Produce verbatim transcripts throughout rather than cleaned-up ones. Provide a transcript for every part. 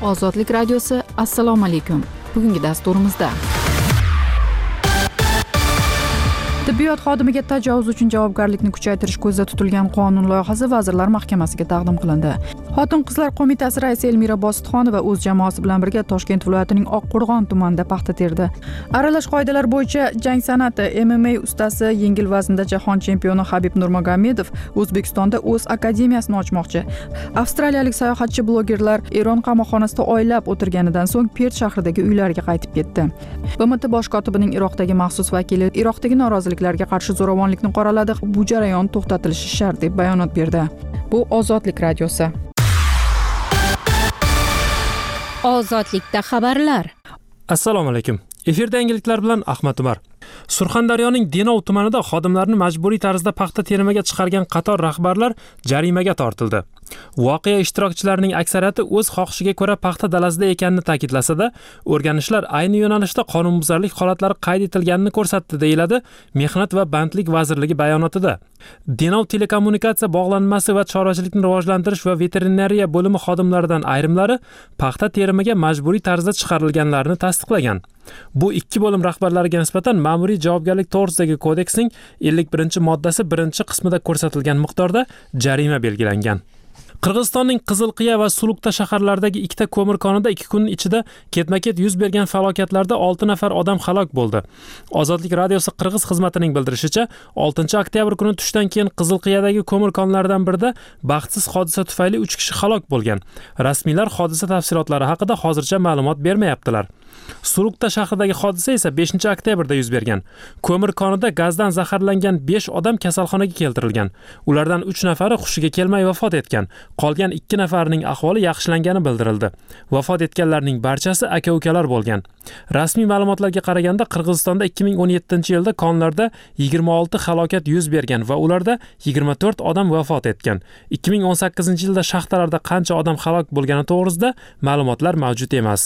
Ozodlik radiosi, assalomu alaykum. Bugungi dasturimizda tibbiyot xodimiga tajovuz uchun javobgarlikni kuchaytirish ko'zda tutilgan qonun loyihasi Vazirlar Mahkamasiga taqdim qilindi. Xotin-qizlar qo'mitasi raisi Elmira Bositxonova o'z jamoasi bilan birga Toshkent viloyatining Oqqo'rg'on tumanida paxta terdi. Aralash qoidalar bo'yicha jang san'ati M M A ustasi, yengil vaznda jahon chempioni Habib Nurmagomedov O'zbekistonda o'z akademiyasini ochmoqchi. Avstraliyalik sayohatchi blogerlar Eron qamoqxonasida oylab o'tirganidan so'ng Pert shahridagi uylariga qaytib ketdi. B M T bosh kotibining Iroqdagi maxsus vakili Iroqdagi noroziliklarga qarshi zo'ravonlikni qoraladi. Bu jarayon to'xtatilishi shart deb bayonot berdi. Bu Ozodlik radiosi. Ozodlikda xabarlar. Assalomu alaykum. Efirda yangiliklar bilan Ahmad Umar. Surxondaryoning Denov tumanida xodimlarni majburiy tarzda paxta terimiga chiqargan qator rahbarlar jarimaga tortildi. Voqea ishtirokchilarining aksariyati o'z xohishiga ko'ra paxta dalasida ekanini ta'kidlasa-da, o'rganishlar ayni yo'nalishda qonunbuzarlik holatlari qayd etilganini ko'rsatdi, deyiladi Mehnat va bandlik vazirligi bayonotida. Denov telekommunikatsiya bog'lanmasi va chorvachilikni rivojlantirish va veterinariya bo'limi xodimlaridan ayrimlari paxta terimiga majburiy tarzda chiqarilganlarini tasdiqlagan. Bu ikki bo'lim rahbarlariga nisbatan ma'muriy javobgarlik to'g'risidagi kodeksning ellik birinchi moddasi birinchi qismida ko'rsatilgan miqdorda jarima belgilangan. Qirg'izistonning Qizilqiya va Sulukta shaharlaridagi ikkita ko'mir konida ikki kun ichida ketma-ket yuz bergan falokatlarda olti nafar odam halok bo'ldi. Ozodlik radiosi Qirg'iz xizmatining bildirishicha, oltinchi oktyabr kuni tushdan keyin Qizilqiyadagi ko'mir konlaridan birida baxtsiz hodisa tufayli uch kishi halok bo'lgan. Rasmiylar hodisa tafsilotlari haqida hozircha ma'lumot bermayaptilar. Sulukta shahridagi hodisa esa beshinchi oktyabrda yuz bergan. Ko'mir konida gazdan zaharlangan besh odam kasalxonaga keltirilgan. Ulardan uch nafari hushiga kelmay vafot etgan. Qolgan ikki nafarining ahvoli yaxshilangani bildirildi. Vafot etganlarning barchasi aka-ukalar bo'lgan. Rasmiy ma'lumotlarga qaraganda Qirg'izistonda ikki ming o'n yettinchi yilda konlarda yigirma olti halokat yuz bergan va ularda yigirma to'rt odam vafot etgan. ikki ming o'n sakkizinchi yilda shaxtalarda qancha odam halok bo'lgani to'g'risida ma'lumotlar mavjud emas.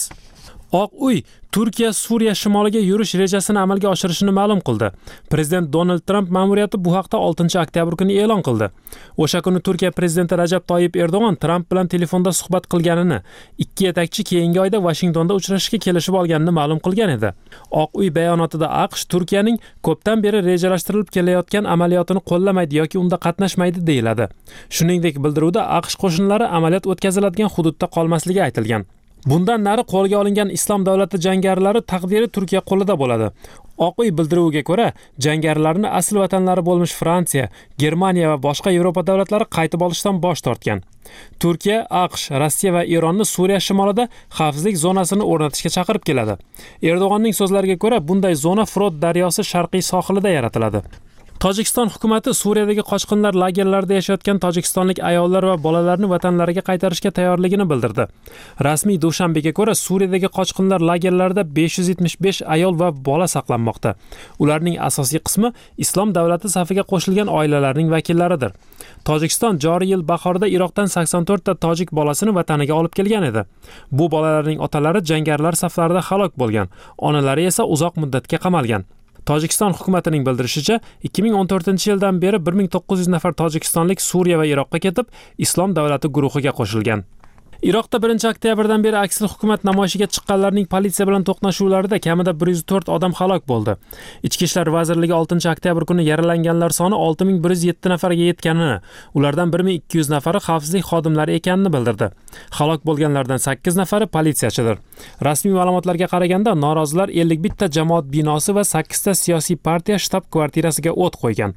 Oq uy Turkiya Suriya shimoliga yurish rejasini amalga oshirishini ma'lum qildi. Prezident Donald Trump ma'muriyati bu haqda oltinchi oktyabr kuni e'lon qildi. O'sha kuni Turkiya prezidenti Rajab Toyyib Erdo'g'on Trump bilan telefonda suhbat qilganini, ikki yetakchi keyingi oyda Washingtonda uchrashishga kelishib olganini ma'lum qilgan edi. Oq uy bayonotida AQSh Turkiyaning ko'pdan beri rejalashtirilib kelayotgan amaliyotini qo'llamaydi yoki unda qatnashmaydi deyiladi. Shuningdek, bildiruvda AQSh qo'shinlari amaliyot o'tkaziladigan hududda qolmasligi aytilgan. Bundan nari qo'lga olingan Islom davlati jangarilari taqdiri Turkiya qo'lida bo'ladi. Oq uy bildiriviga ko'ra, jangarilarni asl vatanlari bo'lmish Fransiya, Germaniya va boshqa Yevropa davlatlari qaytib olishdan bosh tortgan. Turkiya, AQSh, Rossiya va Eronni Suriya shimolida xavfsizlik zonasini o'rnatishga chaqirib keladi. Erdo'g'onning so'zlariga ko'ra, bunday zona Frot daryosi sharqiy sohilida yaratiladi. Tojikiston hukumati Suriyadagi qochqinlar lagerlarida yashayotgan tojikistonlik ayollar va bolalarni vatanlariga qaytarishga tayyorligini bildirdi. Rasmiy Dushanbega ko'ra, Suriyadagi qochqinlar lagerlarida besh yuz yetmish besh ayol va bola saqlanmoqda. Ularning asosiy qismi Islom davlati safiga qo'shilgan oilalarning vakillaridir. Tojikiston joriy yil bahorida Iroqdan sakson to'rt ta tojik bolasini vataniga olib kelgan edi. Bu bolalarning otalari jangarilar saflarida halok bo'lgan, onalari esa uzoq muddatga qamalgan. Tojikiston hukumatining bildirishicha, ikki ming o'n to'rtinchi yildan beri bir ming to'qqiz yuz nafar tojikistonlik Suriya va Iroqqa ketib, Islom davlati guruhiga qo'shilgan. Iroqda birinchi oktyabrdan beri aksli hukumat namoyishiga chiqqanlarning politsiya bilan to'qnashuvlarida kamida bir yuz to'rt odam halok bo'ldi. Ichki ishlar vazirligi oltinchi oktyabr kuni yaralanganlar soni olti ming bir yuz yetti nafarga yetganini, ulardan bir ming ikki yuz nafari xavfsizlik xodimlari ekanini bildirdi. Halok bo'lganlardan sakkiz nafari politsiyachidir. Rasmiy ma'lumotlarga qaraganda, norozilar ellik bitta jamoat binosi va sakkiz ta siyosiy partiya shtab-kvartirasiga o't qo'ygan.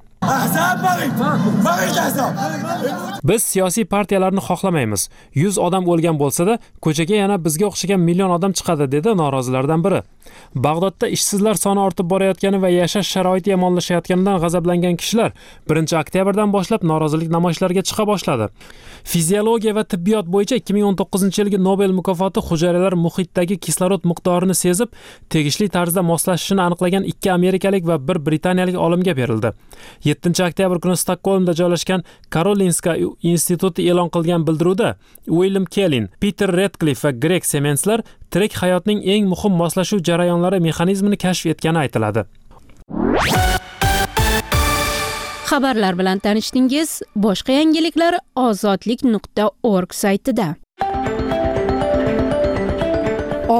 Biz siyosiy partiyalarni xohlamaymiz. yuz odam o'lgan bo'lsa-da, ko'chaga yana bizga o'xshagan million odam chiqadi, dedi norozilardan biri. Bag'dodda ishsizlar soni ortib borayotgani va yashash sharoiti yomonlashayotganidan g'azablangan kishilar birinchi oktyabrdan boshlab norozilik namoyishlariga chiqa boshladi. Fiziologiya va tibbiyot bo'yicha ikki ming o'n to'qqizinchi yilgi Nobel mukofoti hujayralar muhitdagi kislorod miqdorini sezib, tegishli tarzda moslashishini aniqlagan ikki amerikalik va bir britaniyalik olimga berildi. yettinchi oktyabr kuni Stokgolmda joylashgan Karolinska instituti e'lon qilgan bildiruvda William Kellin, Peter Redcliffe va Greg Semenslar tirik hayotning eng muhim moslashuv jarayonlari mexanizmini kashf etgani aytiladi. Xabarlar bilan tanishdingiz. Boshqa yangiliklar ozodlik nuqta org saytida.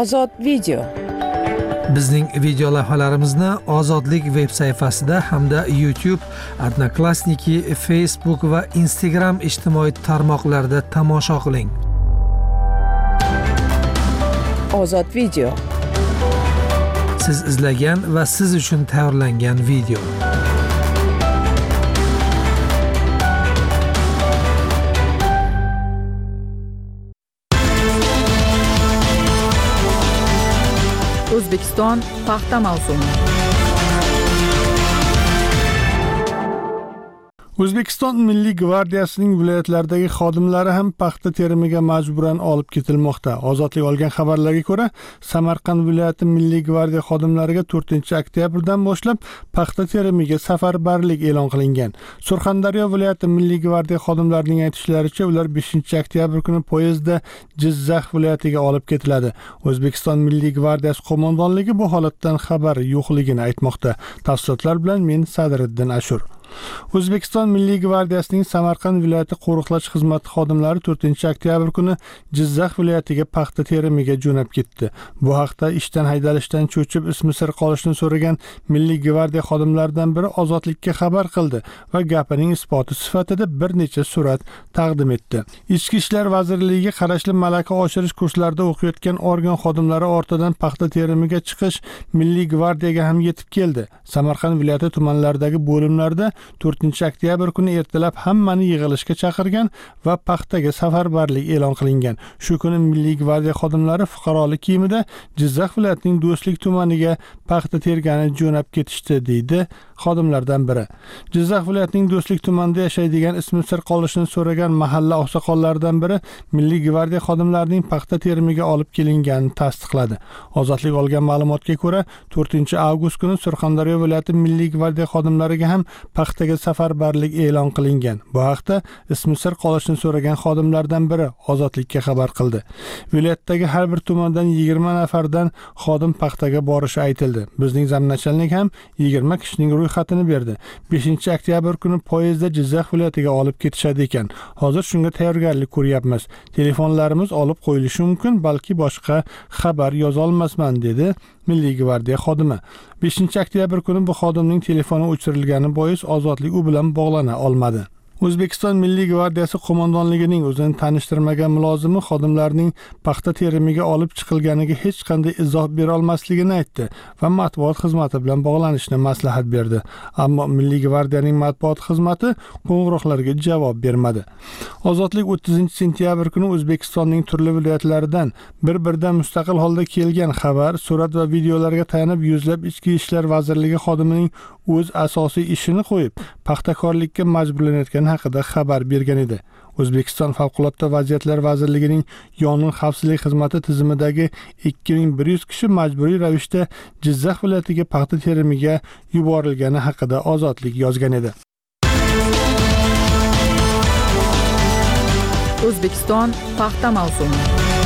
Ozod video. Bizning video lavhalarimizni Ozodlik veb sayfasida hamda YouTube, Odnoklassniki, Facebook va Instagram ijtimoiy tarmoqlarida tomosha qiling. Ozod video. Siz izlagan va siz uchun tayyorlangan video. O'zbekiston paxta mavsumi. O'zbekiston Milliy gvardiyasining viloyatlardagi xodimlari ham paxta terimiga majburan olib ketilmoqda. Ozodlik olgan xabarlarga ko'ra, Samarqand viloyati Milliy gvardiya xodimlariga to'rtinchi oktyabrdan boshlab paxta terimiga safarbarlik e'lon qilingan. Surxondaryo viloyati Milliy gvardiya xodimlarining aytishlaricha, ular beshinchi oktyabr kuni poyezdda Jizzax viloyatiga olib ketiladi. O'zbekiston Milliy gvardiyasi qo'mondonligi bu holatdan xabar yo'qligini aytmoqda. Tafsilotlar bilan men Sadriddin Ashur. O'zbekiston Milliy gvardiyasining Samarqand viloyati qo'riqlash xizmati xodimlari to'rtinchi oktyabr kuni Jizzax viloyatiga paxta terimiga jo'nab ketdi. Bu haqda ishdan haydalishdan cho'chib ismi sir qolishni so'ragan Milliy gvardiya xodimlaridan biri Ozodlikka xabar qildi va gapining isboti sifatida bir necha surat taqdim etdi. Ichki ishlar vazirligiga qarashli malaka oshirish kurslarida o'qiyotgan organ xodimlari ortidan paxta terimiga chiqish Milliy gvardiyaga ham yetib keldi. Samarqand viloyati tumanlaridagi bo'limlarda to'rtinchi oktyabr kuni ertalab hammani yig'ilishga chaqirgan va paxtaga safarbarlik e'lon qilingan. Shu kuni Milliy gvardiya xodimlari fuqarolik kiyimida Jizzax viloyatining Do'stlik tumaniga paxta tergani jo'nab ketishdi, deydi xodimlardan biri. Jizzax viloyatining Do'stlik tumanida yashaydigan ismi sir qolishini so'ragan mahalla oqsoqollaridan biri Milliy gvardiya xodimlarining paxta terimiga olib kelinganini tasdiqladi. Ozodlik olgan ma'lumotga ko'ra, to'rtinchi avgust kuni Surxondaryo viloyati Milliy gvardiya xodimlariga ham paxtaga safarbarlik e'lon qilingan. Bu haqda ismi sir qolishini so'ragan xodimlardan biri Ozodlikka xabar qildi. Viloyatdagi har bir tumandan yigirma nafardan xodim paxtaga borishi aytildi. Bizning zamnachalnik ham yigirma kishining ro'yxatini berdi. beshinchi oktyabr kuni poyezdda Jizzax viloyatiga olib ketishadi ekan. Hozir shunga tayyorgarlik ko'ryapmiz. Telefonlarimiz olib qo'yilishi mumkin, balki boshqa xabar yoza olmasman, dedi Milliy gvardiya xodimi. beshinchi oktyabr kuni bu xodimning telefoni o'chirilgani bois Ozodlik u bilan bog'lana olmadi. O'zbekiston Milliy gvardiyasi qo'mondonligining o'zini tanishtirmagan mulozimi xodimlarning paxta terimiga olib chiqilganiga hech qanday izoh bera olmasligini aytdi va matbuot xizmati bilan bog'lanishni maslahat berdi. Ammo Milliy gvardiyaning matbuot xizmati qo'ng'iroqlarga javob bermadi. Ozodlik o'ttizinchi sentyabr kuni O'zbekistonning turli viloyatlaridan bir-biridan mustaqil holda kelgan xabar, surat va videolarga tayanib yuzlab Ichki ishlar vazirligi xodimining o'z asosiy ishini qo'yib, paxtakorlikka majburlanayotgani haqida xabar bergan edi. O'zbekiston Favqulodda vaziyatlar vazirligining yong'in xavfsizlik xizmati tizimidagi ikki ming bir yuz kishi majburiy ravishda Jizzax viloyatiga paxta terimiga yuborilgani haqida Ozodlik yozgan edi. O'zbekiston paxta mavsumi.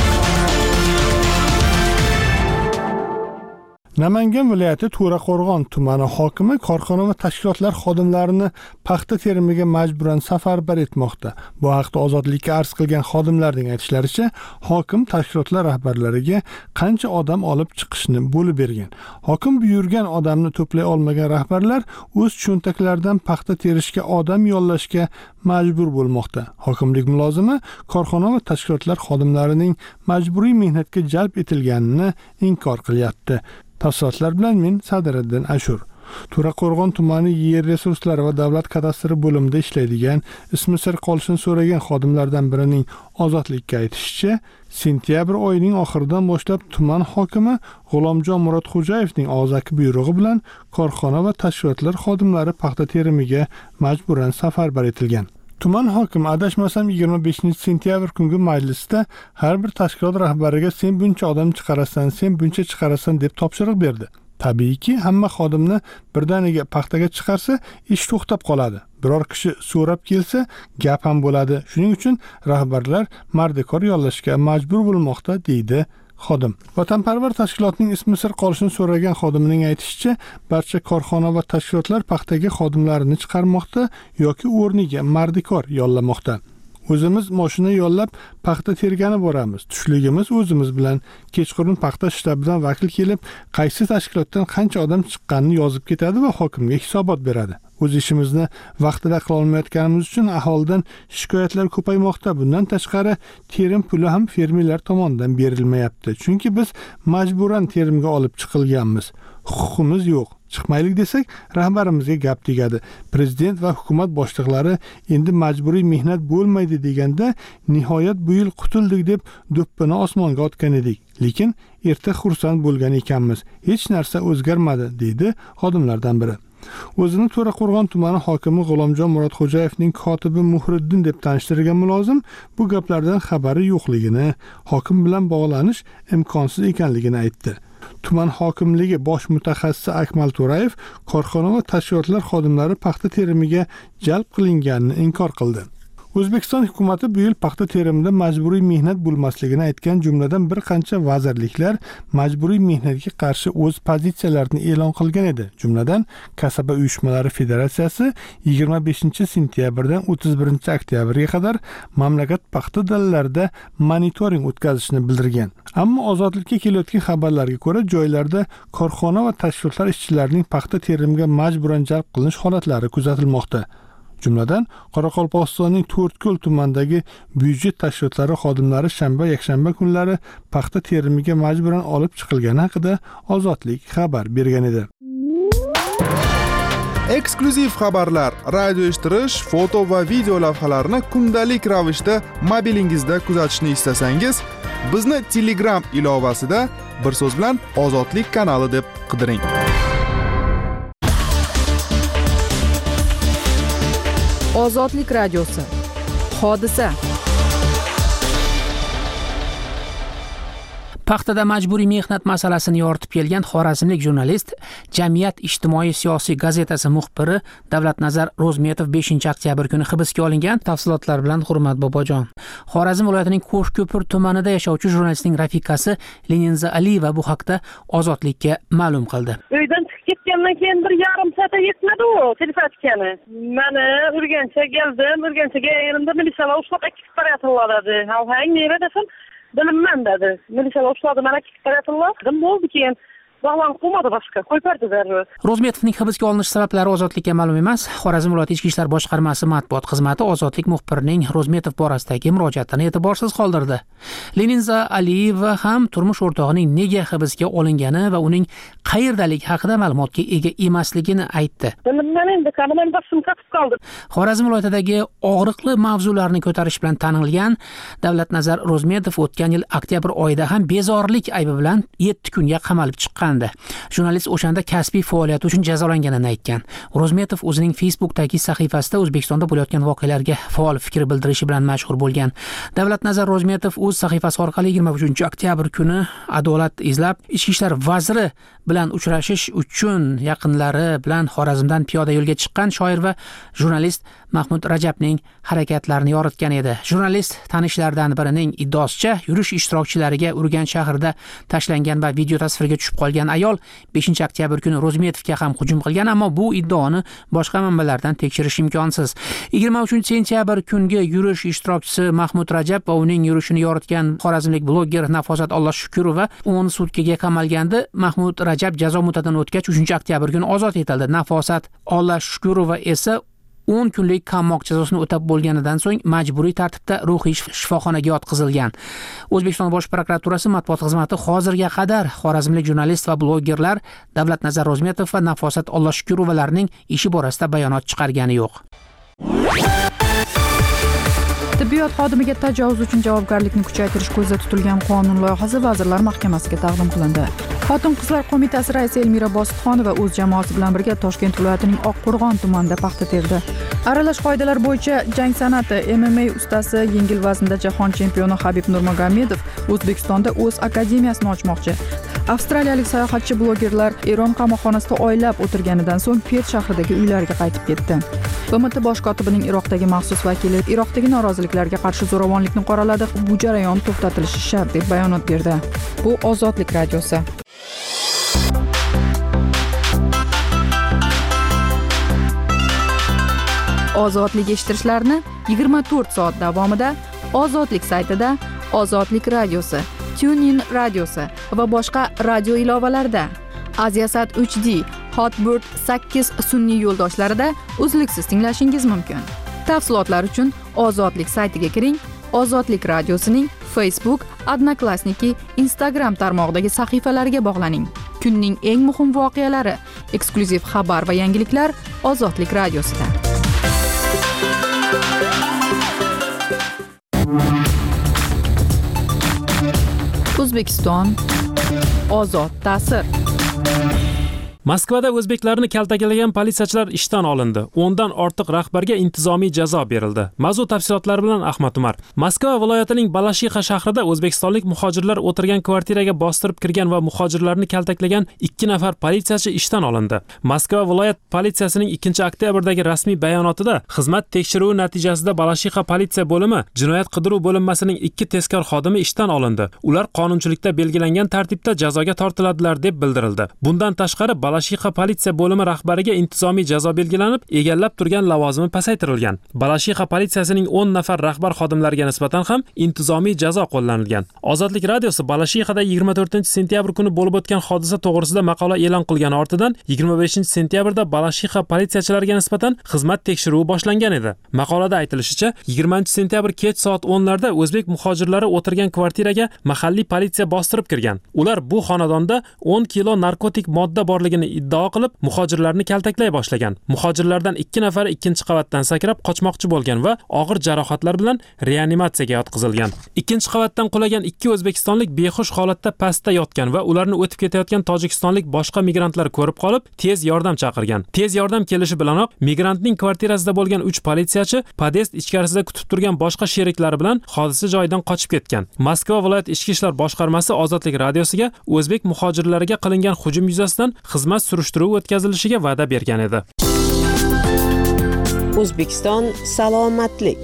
Namangan viloyati To'raqo'rg'on tumani hokimi korxona va tashkilotlar xodimlarini paxta terimiga majburan safarbar etmoqda. Bu haqda Ozodlikka arz qilgan xodimlarning aytishlaricha, hokim tashkilotlar rahbarlariga qancha odam olib chiqishni bo'lib bergan. Hokim buyurgan odamni to'play olmagan rahbarlar o'z cho'ntaklaridan paxta terishga odam yollashga majbur bo'lmoqda. Hokimlik mulozimi korxona va tashkilotlar xodimlarining majburiy mehnatga jalb etilganini inkor qilyapti. Tafsilotlar bilan men Sadriddin Ashur. To'raqo'rg'on tumani yer resurslari va davlat kadastri bo'limida ishlaydigan, ismi sir qolishini so'ragan xodimlardan birining Ozodlikka aytishicha, sentyabr oyining oxiridan boshlab tuman hokimi G'ulomjon Murodxo'jayevning og'zaki buyrug'i bilan korxona va tashkilotlar xodimlari paxta terimiga majburan safarbar etilgan. Tuman hokimi adashmasam yigirma beshinchi sentyabr kungi majlisda har bir tashkilot rahbariga sen buncha odam chiqarasan, sen buncha chiqarasan deb topshiriq berdi. Tabiiyki, hamma xodimni birdaniga paxtaga chiqarsa, ish to'xtab qoladi. Biror kishi so'rab kelsa, gap ham bo'ladi. Shuning uchun rahbarlar mardikor yollashga majbur bo'lmoqda, deydi xodim. Vatanparvar tashkilotning ismi sir qolishini so'ragan xodimning aytishicha, barcha korxona va tashkilotlar paxtaga xodimlarini chiqarmoqda yoki o'rniga mardikor yollamoqda. O'zimiz mashina yollab paxta tergani boramiz. Tushligimiz o'zimiz bilan. Kechqurun paxta shtabidan vakil kelib, qaysi tashkilotdan qancha odam chiqqanini yozib ketadi va hokimga hisobot beradi. O'z ishimizni vaqtida qila olmayotganimiz uchun aholidan shikoyatlar ko'paymoqda. Bundan tashqari, terim puli ham fermerlar tomonidan berilmayapti. Chunki biz majburan terimga olib chiqilganmiz. Huquqimiz yo'q. Chiqmaylik desak, rahbarimizga gap tegadi. Prezident va hukumat boshliqlari endi majburiy mehnat bo'lmaydi deganda, nihoyat bu yil qutuldik deb do'ppini osmonga otgan edik. Lekin erta xursand bo'lgan ekanmiz. Hech narsa o'zgarmadi, deydi xodimlardan biri. O'zini To'raqo'rg'on tumani hokimi G'ulomjon Murodxo'jayevning kotibi Muhriddin deb tanishtirgan mulozim bu gaplardan xabari yo'qligini, hokim bilan bog'lanish imkonsiz ekanligini aytdi. Tuman hokimligi bosh mutaxassisi Akmal To'rayev korxona va tashkilotlar xodimlari paxta terimiga jalb qilinganini inkor qildi. O'zbekiston hukumatı bu yil paxta terimida majburiy mehnat bo'lmasligini aytgan, jumladan bir qancha vazirliklar majburiy mehnatga qarshi o'z pozitsiyalarini e'lon qilgan edi. Jumladan, Kasaba uyushmalari federatsiyasi yigirma beshinchi sentyabrdan o'ttiz birinchi oktyabrga qadar mamlakat paxta dalalarida monitoring o'tkazishni bildirgan. Ammo ozodlikka kelayotgan xabarlarga ko'ra, joylarda korxona va tashkilotlar ishchilarining paxta terimiga majburan jalb qilinish holatlari kuzatilmoqda. Jumladan, Qoraqalpog'istonning To'rtko'l tumanidagi byudjet tashkilotlari xodimlari shanba, yakshanba kunlari paxta terimiga majburan olib chiqilgani haqida Ozodlik xabar bergan edi. Eksklyuziv xabarlar, radio eshittirish, foto va video lavhalarni kundalik ravishda mobilingizda kuzatishni istasangiz, bizni Telegram ilovasida bir so'z bilan Ozodlik kanali deb qidiring. Ozodlik radiosi. Hodisa. Paxtada majburiy mehnat masalasini yoritib kelgan xorazmlik jurnalist, Jamiyat ijtimoiy-siyosiy gazetasi muxbiri Davlatnazar Ro'zmetov beshinchi oktyabr kuni hibsga olingan. Tafsilotlar bilan Hurmat Bobojon. Xorazm viloyatining Qo'shko'pir tumanida yashovchi jurnalistning rafiqasi Leninza Aliyeva bu haqda Ozodlikka ma'lum qildi. Uydan chiqib ketgandan keyin bir yarim soatga yetmadi u telepatikani. Meni Urganchga keldim, Urganchga yerimda militsiyalar ushlab ikki qarayatlar dedi. Ha, hang nima desam, bilinmem dedi. Militsiyalar ushladı mana ikki qarayatlar. Dedim, bo'ldi keyin Bağlan qo'ymadi boshqa, qo'yib berdilar. Ro'zmetovning hibsga olinish sabablari Ozodlikka ma'lum emas. Xorazm viloyati Ichki ishlar boshqarmasi matbuot xizmati Ozodlik muxbirining Ro'zmetov borasidagi murojaatini e'tiborsiz qoldirdi. Leninza Aliyeva ham turmush o'rtog'ining nega hibsga olingani va uning qayerdaligi haqida ma'lumotga ega emasligini aytdi. Xorazm viloyatidagi og'riqli mavzularni ko'tarish bilan tanilgan Davlatnazar Ro'zmetov o'tgan yil oktyabr oyida ham bezorilik aybi bilan yetti kunga qamalib chiqqan. Jurnalist o'shanda kasbiy faoliyati uchun jazolanganini aytgan. Ro'zmetov o'zining Facebookdagi sahifasida O'zbekistonda bo'layotgan voqealarga faol fikr bildirishi bilan mashhur bo'lgan. Davlatnazar Ro'zmetov o'z sahifasi orqali yigirma uchinchi oktyabr kuni adolat izlab, Ichki ishlar vaziri bilan uchrashish uchun yaqinlari bilan Xorazmdan piyoda yo'lga chiqqan shoir va jurnalist Mahmud Rajabning harakatlarini yoritgan edi. Jurnalist tanishlaridan birining iddaosicha, yurish ishtirokchilariga Urganch shahrida tashlangan va video tasvirga tushib qolgan ayol beshinchi oktyabr kuni Ro'zmetovga ham hujum qilgan, ammo bu iddaoni boshqa manbalardan tekshirish imkonsiz. yigirma uchinchi sentyabr kungi yurish ishtirokchisi Mahmud Rajab va uning yurishini yoritgan xorazmlik bloger Nafosat Allohshukurova o'n sutkaga qamalgandi. Mahmud Rajab jazo muddatidan o'tgach uchinchi oktyabr kuni ozod etildi. Nafosat Allohshukurova esa o'n kunlik qamoq jazosini o'tab bo'lganidan so'ng majburiy tartibda ruhiy shifoxonaga yotqizilgan. O'zbekiston Bosh prokuraturasi matbuot xizmati hozirga qadar xorazmlik jurnalist va blogerlar Davlatnazar Ro'zmetov va Nafosat Allohshukurovalarning ishi borasida bayonot chiqargani yo'q. Tibbiyot xodimiga tajovuz uchun javobgarlikni kuchaytirish ko'zda tutilgan qonun loyihasi Vazirlar Mahkamasiga taqdim qilindi. Xotin-qizlar qo'mitasi raisi Elmira Bositxonova o'z jamoasi bilan birga Toshkent viloyatining Oqqo'rg'on tumanida paxta terdi. Aralash qoidalar bo'yicha jang san'ati M M A ustasi, yengil vaznda jahon chempioni Habib Nurmagomedov O'zbekistonda o'z akademiyasini ochmoqchi. Avstraliyalik sayohatchi blogerlar Eron qamoqxonasida oylab o'tirganidan so'ng Pert shahridagi uylariga qaytib ketdi. B M T bosh kotibining Iroqdagi maxsus vakili Iroqdagi noroziliklarga qarshi zo'ravonlikni qoraladi. Bu jarayon to'xtatilishi shart deb bayonot berdi. Bu Ozodlik radiosi. Ozodlik eshittirishlarini yigirma to'rt soat davomida Ozodlik saytida, Ozodlik radiosi, TuneIn radiosi va boshqa radio ilovalarida, Aziasat uch D, Hotbird sakkiz sun'iy yo'ldoshlarida uzluksiz tinglashingiz mumkin. Tafsilotlar uchun Ozodlik saytiga kiring. Ozodlik radiosining Facebook, Odnoklassniki, Instagram tarmog'idagi sahifalariga bog'laning. Kunning eng muhim voqealari, eksklyuziv xabar va yangiliklar Ozodlik radiosida. O'zbekiston ozod ta'sir. Moskvada o'zbeklarni kaltaklagan politsiyachilar ishdan olindi. o'ndan ortiq rahbarga intizomiy jazo berildi. Mavzu tafsilotlari bilan Ahmad Umar. Moskva viloyatining Balashixa shahrida o'zbekistonlik muhojirlar o'tirgan kvartiraga bostirib kirgan va muhojirlarni kaltaklagan ikki nafar politsiyachi ishdan olindi. Moskva viloyat politsiyasining ikkinchi oktyabrdagi rasmiy bayonotida xizmat tekshiruvi natijasida Balashixa politsiya bo'limi jinoyat qidiruv bo'linmasining ikki tezkor xodimi ishdan olindi. Ular qonunchilikda belgilangan tartibda jazoga tortiladilar deb bildirildi. Bundan tashqari Balashixa politsiya bo'limi rahbariga intizomiy jazo belgilanib, egallab turgan lavozimi pasaytirilgan. Balashixa politsiyasining o'n nafar rahbar xodimlariga nisbatan ham intizomiy jazo qo'llanilgan. Ozodlik radiosi Balashixada yigirma to'rtinchi sentyabr kuni bo'lib o'tgan hodisa to'g'risida maqola e'lon qilgani ortidan yigirma beshinchi sentyabrda Balashixa politsiyachilariga nisbatan xizmat tekshiruvi boshlangan edi. Maqolada aytilishicha, yigirmanchi sentyabr kech soat o'nlarda o'zbek muhojirlari o'tirgan kvartiraga mahalliy politsiya bostirib kirgan. Ular bu xonadonda o'n kilo narkotik modda borligini iddao qilib, muhojirlarni kaltaklay boshlagan. Muhojirlardan ikki nafari ikkinchi qavatdan sakrab qochmoqchi bo'lgan va og'ir jarohatlar bilan reanimatsiyaga yotqizilgan. Ikkinchi qavatdan qulagan ikki o'zbekistonlik behush holatda pastda yotgan va ularni o'tib ketayotgan tojikistonlik boshqa migrantlar ko'rib qolib, tez yordam chaqirgan. Tez yordam kelishi bilanoq migrantning kvartirasida bo'lgan uch politsiyachi podest ichkarisida kutib turgan boshqa sheriklari bilan hodisa joyidan qochib ketgan. Moskva viloyat ichki ishlar boshqarmasi Ozodlik radiosiga o'zbek muhojirlariga qilingan hujum yuzasidan xizmat surishtiruvi o'tkazilishiga va'da bergan edi. O'zbekiston salomatlik.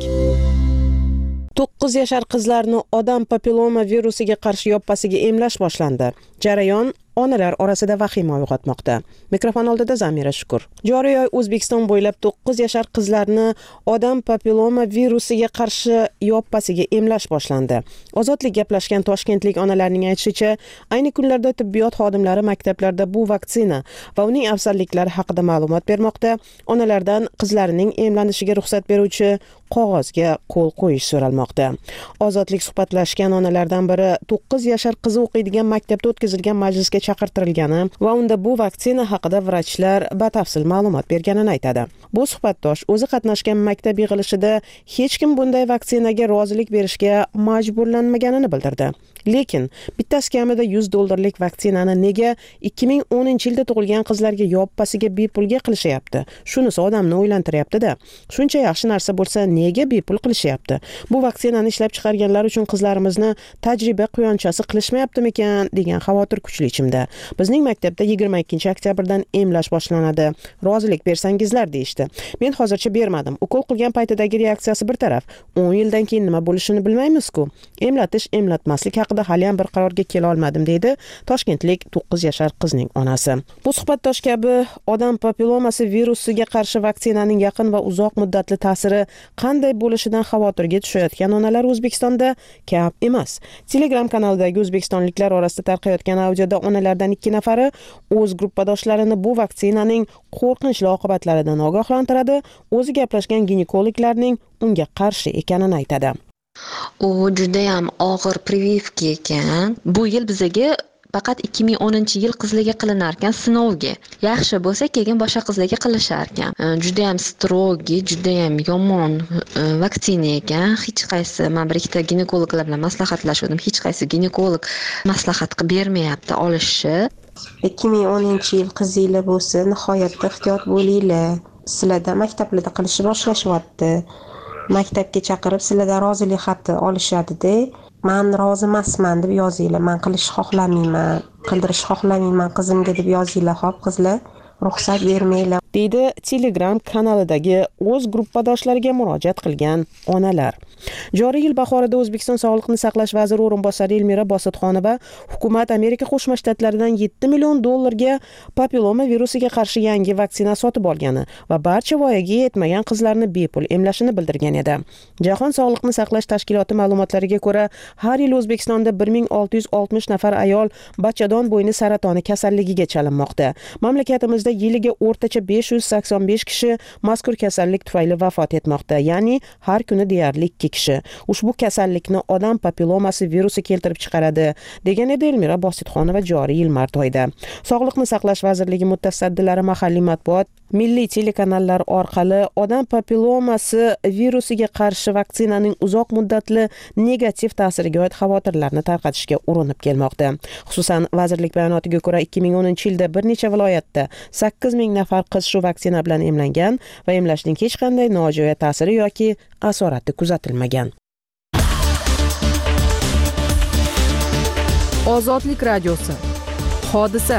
to'qqiz yashar qizlarni odam papilloma virusiga qarshi yoppasiga emlash boshlandi. Jarayon onalar orasida vahima uyg'otmoqda. Mikrofon oldida Zamira Shukur. Joriy oy O'zbekiston bo'ylab to'qqiz yashar qizlarni odam papilloma virusiga qarshi yoppasiga emlash boshlandi. Ozodlik gaplashgan toshkentlik onalarning aytishicha, ayni kunlarda tibbiyot xodimlari maktablarda bu vaksina va uning afzalliklari haqida ma'lumot bermoqda. Onalardan qizlarining emlanishiga ruxsat beruvchi qog'ozga qo'l qo'yish so'ralmoqda. Ozodlik suhbatlashgan onalardan biri to'qqiz yashar qizi o'qiydigan maktabda o'tkazilgan majlisga chaqirtirilgani va unda bu vaksina haqida vrachlar batafsil ma'lumot berganini aytadi. Bu suhbatdosh o'zi qatnashgan maktab yig'ilishida hech kim bunday vaksinaga rozilik berishga majburlanmaganini bildirdi. Lekin bittasi kamida yuz dollarlik vaksinani nega ikki ming o'ninchi yilda tug'ilgan qizlarga yoppasiga bepulga qilishyapti? Shunisi odamni o'ylantiryapti-da. Shuncha yaxshi narsa bo'lsa, nega bepul qilishyapti? Bu vaksinani ishlab chiqarganlar uchun qizlarimizni tajriba quyonchasi qilishmayaptimikan degan xavotir kuchli ichimda. Bizning maktabda yigirma ikkinchi oktyabrdan emlash boshlanadi. Rozilik bersangizlar deyishdi. Men hozircha bermadim. Ukol qilgan paytidagi reaksiyasi bir taraf. o'n yildan keyin nima bo'lishini bilmaymiz-ku. Emlatish, emlatmaslik haqida hali ham bir qarorga kela olmadim deydi toshkentlik to'qqiz yashar qizning onasi. Bu suhbatdosh kabi odam papillomasi virusiga qarshi vaksinaning yaqin va uzoq muddatli ta'siri qanday bo'lishidan xavotirga tushayotgan onalar O'zbekistonda kam emas. Telegram kanalidagi o'zbekistonliklar orasida tarqayotgan audioda onalardan ikki nafari o'z gruppadoshlarini bu vaksinaning qo'rqinchli oqibatlaridan ogohlantiradi. O'zi gaplashgan ginekologlarning unga qarshi ekanini aytadi. U juda ham og'ir privivka ekan. Bu yil bizaga faqat ikki ming o'ninchi yil qizlarga qilinar ekan sinovga. Yaxshi bo'lsa, keyin boshqa qizlarga qilishar ekan. Juda ham strogi, juda ham yomon vaksina ekan. Hech qaysi men bir ikkita ginekologlar bilan maslahatlashdim. Hech qaysi ginekolog maslahat qilib bermayapti olishni. ikki ming o'ninchi yil qizinglar bo'lsa, nihoyatda ehtiyot bo'linglar. Sizlarda maktablarda qilishni boshlashyapti. Maktabga chaqirib sizlardan rozilik xati olishadi-da. Men rozi emasman deb yozinglar. Men qilish xohlamayman, qildirish xohlamayman qizimga deb yozinglar. Xo'p, qizlar, ruxsat bermanglar. deydi Telegram kanalidagi o'z gruppadoshlariga murojaat qilgan onalar. Joriy yil bahorida O'zbekiston Sog'liqni saqlash vaziri o'rinbosari Elmira Bositxonova hukumat Amerika Qo'shma Shtatlaridan yetti million dollarga papilloma virusiga qarshi yangi vaksina sotib olgani va barcha voyaga yetmagan qizlarni bepul emlashini bildirgan edi. Jahon Sog'liqni saqlash tashkiloti ma'lumotlariga ko'ra, har yil O'zbekistonda bir ming olti yuz oltmish nafar ayol bachadon bo'yni saratoni kasalligiga chalinmoqda. Mamlakatimizda yiliga o'rtacha besh yuz sakson besh kishi mazkur kasallik tufayli vafot etmoqda, ya'ni har kuni deyarli ikki kishi. Ushbu kasallikni odam papillomasi virusi keltirib chiqaradi, degan edi Elmira Bositxonova joriy yil mart oyida. Sog'liqni saqlash vazirligi mutasaddilari mahalliy matbuot, milliy telekanallar orqali odam papillomasi virusiga qarshi vaksinaning uzoq muddatli negativ ta'siriga oid xavotirlarni tarqatishga urinib kelmoqda. Xususan, vazirlik bayonotiga ko'ra ikki ming o'ninchi yilda bir necha viloyatda sakkiz ming nafar qiz shu vaksina bilan emlangan va emlashning hech qanday nojo'ya ta'siri yoki asorati kuzatilmagan. Ozodlik radiosi. Hodisa.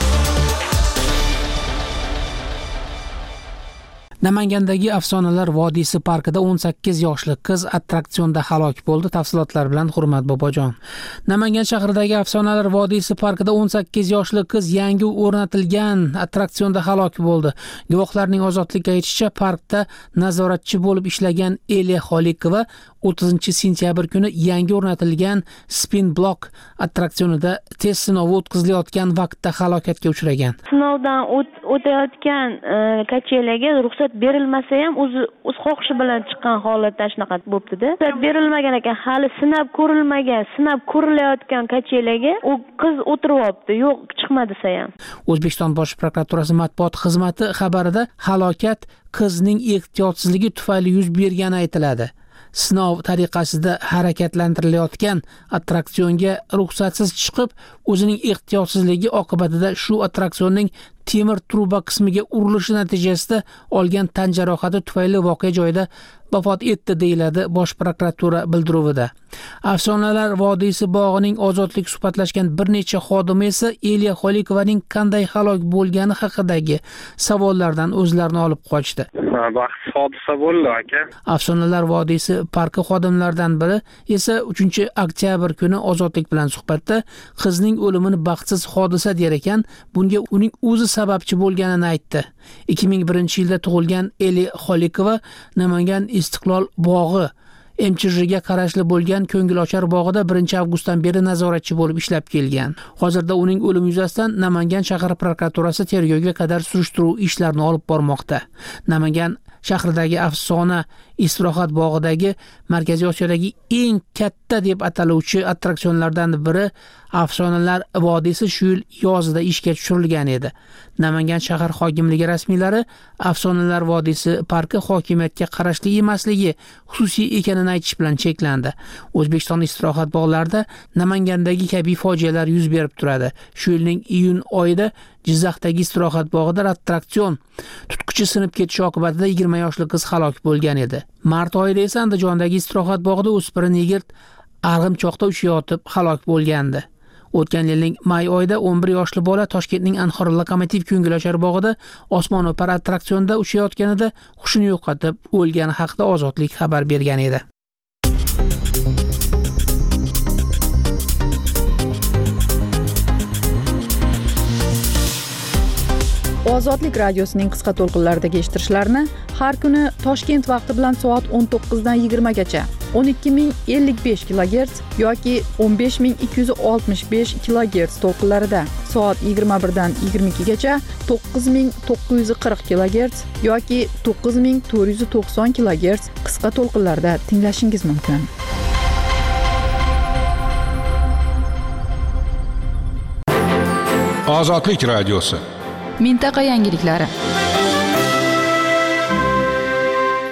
Namangandagi Afsonalar vodiysi parkida o'n sakkiz yoshli qiz attraksionda halok bo'ldi. Tafsilotlar bilan Hurmat Bobojon. Namangan shahridagi Afsonalar vodiysi parkida o'n sakkiz yoshli qiz yangi o'rnatilgan attraksionda halok bo'ldi. Guvohlarning Ozodlikka aytishicha, parkda nazoratchi bo'lib ishlagan Eliya Xolikova o'ttizinchi sentyabr kuni yangi o'rnatilgan Spin Block attraksionida test sinovi o'tkazilayotgan vaqtda halokatga uchragan. Sinovdan o'tayotgan kachelaga ruxsat berilmasa ham o'zi o'z xohishi bilan chiqqan holatda shunaqa bo'pti-da. Ruxsat berilmagan ekan, hali sinab ko'rilmagan, sinab ko'rilayotgan kachelaga u qiz o'tiryapti. Yo'q, chiqmadi desa ham. O'zbekiston Bosh prokuraturasi matbuot xizmati xabarida halokat qizning ehtiyotsizligi tufayli yuz bergani aytiladi. Sinov tariqasida harakatlantirilayotgan attraksionga ruxsatsiz chiqib, o'zining ehtiyotsizligi oqibatida shu attraksionning temir truba qismiga urilishi natijasida olgan tan jarohati tufayli voqea joyida vafot etdi, deyiladi Bosh prokuratura bildiruvida. Afsonalar vodiysi bog'ining Ozodlik suhbatlashgan bir necha xodimi esa Eliya Xolikovaning qanday halok bo'lgani haqidagi savollardan o'zlarini olib qochdi. Baxtsiz hodisa bo'ldi aka. Afsonalar vodiysi parki xodimlaridan biri esa uchinchi oktyabr kuni Ozodlik bilan suhbatda qizning o'limini baxtsiz hodisa der ekan, bunga uning o'zi sababchi bo'lganini aytdi. ikki ming birinchi yilda tug'ilgan Eliya Xolikova Namangan Istiqlol bog'i M C H ga qarashli bo'lgan Ko'ngilochar bog'ida birinchi avgustdan beri nazoratchi bo'lib ishlab kelgan. Hozirda uning o'limi yuzasidan Namangan shahar prokuraturasi tergovga qadar surishtiruv ishlarini olib bormoqda. Namangan shahridagi Afsona istirohat bog'idagi Markaziy Osiyodagi eng katta deb ataluvchi attraksionlardan biri Afsonalar vodiysi shu yil yozida ishga tushirilgan edi. Namangan shahar hokimligi rasmiylari Afsonalar vodiysi parki hokimiyatga qarashli emasligi xususiy ekanini aytish bilan cheklandi. O'zbekiston istirohat bog'larida Namangandagi kabi fojialar yuz berib turadi. Shu yilning iyun oyida Jizzaxdagi istirohat bog'ida attraksion tutqichi sinib ketishi oqibatida yigirma yoshli qiz halok bo'lgan edi. Mart oyida esa Andijondagi istirohat bog'ida o'spirin yigit arg'imchoqda uchayotib halok bo'lgandi. O'tgan yilning may oyida o'n bir yoshli bola Toshkentning Anhor lokomotiv Ko'ngilochar bog'ida osmono'par attraksionda uchayotganida hushini yo'qotib o'lgani haqida Ozodlik xabar bergan edi. Ozodlik radiosining qisqa to'lqinlaridagi eshittirishlarni har kuni Toshkent vaqti bilan soat o'n to'qqizdan yigirma gacha o'n ikki ming ellik besh kilogerts yoki o'n besh ming ikki yuz oltmish besh kilogerts to'lqinlarida, soat yigirma birdan yigirma ikki gacha to'qqiz ming to'qqiz yuz qirq kilogerts yoki to'qqiz ming to'rt yuz to'qson kilogerts qisqa to'lqinlarda tinglashingiz mumkin. Ozodlik radiosi. Mintaqa yangiliklari.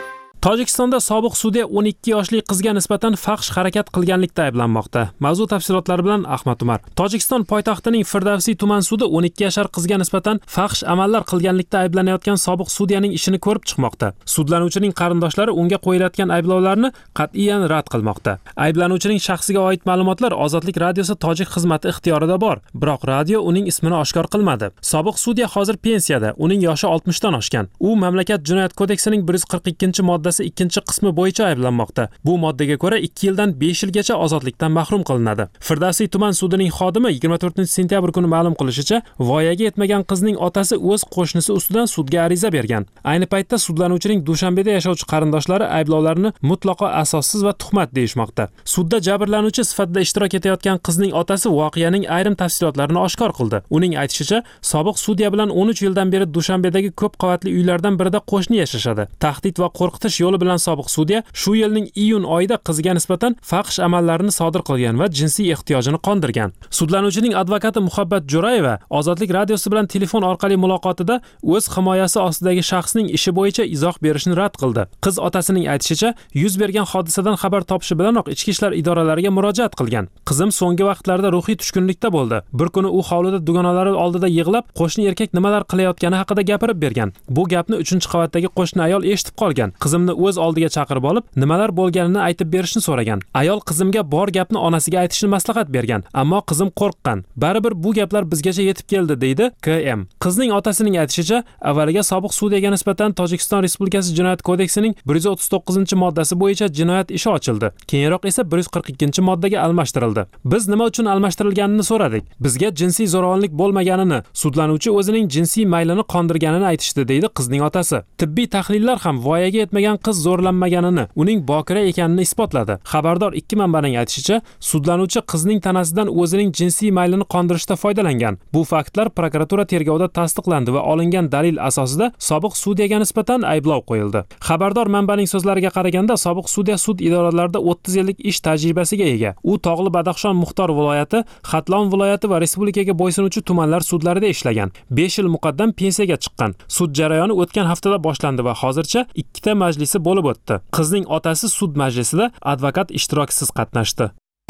Tojikistonda sobiq sudya o'n ikki yoshli qizga nisbatan fahsh harakat qilganlikda ayblanmoqda. Mavzu tafsilotlari bilan Ahmad Umar. Tojikiston poytaxtining Firdavsiy tuman sudi o'n ikki yashar qizga nisbatan fahsh amallar qilganlikda ayblanayotgan sobiq sudyaning ishini ko'rib chiqmoqda. Sudlanuvchining qarindoshlari unga qo'yilayotgan ayblovlarni qat'iyan rad qilmoqda. Ayblanuvchining shaxsiga oid ma'lumotlar Ozodlik radiosi tojik xizmati ixtiyorida bor, biroq radio uning ismini oshkor qilmadi. Sobiq sudya hozir pensiyada, uning yoshi oltmishdan oshgan. U mamlakat jinoyat kodeksining bir yuz qirq ikkinchi moddasi ikkinchi qismi bo'yicha ayblanmoqda. Bu moddaga ko'ra ikki yildan besh yilgacha ozodlikdan mahrum qilinadi. Firdavsiy tuman sudining xodimi yigirma to'rtinchi sentyabr kuni ma'lum qilishicha, voyaga yetmagan qizning otasi o'z qo'shnisi ustidan sudga ariza bergan. Ayni paytda sudlanuvchining Dushanbeda yashovchi qarindoshlari ayblovlarni mutlaqo asossiz va tuhmat deyishmoqda. Sudda jabrlanuvchi sifatida ishtirok etayotgan qizning otasi voqeaning ayrim tafsilotlarini oshkor qildi. Uning aytishicha, sobiq sudya bilan o'n uch yildan beri Dushanbedagi ko'p qavatli uylardan birida qo'shni yashashadi. Tahdid va qo'rqitish yo'li bilan sobiq sudya shu yilning iyun oyida qizga nisbatan fahsh amallarini sodir qilgan va jinsiy ehtiyojini qondirgan. Sudlanuvchining advokati Muhabbat Jo'rayeva Ozodlik radiosi bilan telefon orqali muloqotida o'z himoyasi ostidagi shaxsning ishi bo'yicha izoh berishni rad qildi. Qiz otasining aytishicha, yuz bergan hodisadan xabar topishi bilanoq ichki ishlar idoralariga murojaat qilgan. Qizim so'nggi vaqtlarda ruhiy tushkunlikda bo'ldi. Bir kuni u hovlida dugonalari oldida yig'lab, qo'shni erkak nimalar qilayotgani haqida gapirib bergan. Bu gapni uchinchi qavatdagi qo'shni ayol eshitib qolgan. Qizimni o'z oldiga chaqirib olib, nimalar bo'lganini aytib berishni so'ragan. Ayol qizimga bor gapni onasiga aytishni maslahat bergan, ammo qizim qo'rqqan. Baribir bu gaplar bizgacha yetib keldi, deydi K M. Qizning otasining aytishicha, avvaliga sobiq sudyaga nisbatan Tojikiston Respublikasi Jinoyat kodeksining bir yuz o'ttiz to'qqizinchi moddasi bo'yicha jinoyat ishi ochildi. Keyinroq esa bir yuz qirq ikkinchi moddaga almashtirildi. Biz nima uchun almashtirilganini so'radik. Bizga jinsiy zo'ravonlik bo'lmaganini, sudlanuvchi o'zining jinsiy maylini qondirganini aytishdi, deydi qizning otasi. Tibbiy tahlillar ham voyaga yetmagan qiz zo'rlanmaganini, uning bokira ekanini isbotladi. Xabardor ikki manbaning aytishicha, sudlanuvchi qizning tanasidan o'zining jinsiy maylini qondirishda foydalangan. Bu faktlar prokuratura tergovida tasdiqlandi va olingan dalil asosida sobiq sudyaga nisbatan ayblov qo'yildi. Xabardor manbaning so'zlariga qaraganda, sobiq sudya sud idoralarida o'ttiz yillik ish tajribasiga ega. U Tog'li Badaxshon Muxtor viloyati, Xatlon viloyati va respublikaga bo'ysunuvchi tumanlar sudlarida ishlagan. besh yil muqaddam pensiyaga chiqqan. Sud jarayoni o'tgan haftada boshlandi va hozircha ikkita majlisi bo'lib o'tdi. Qizning otasi sud majlisida advokat ishtirokisiz qatnashdi.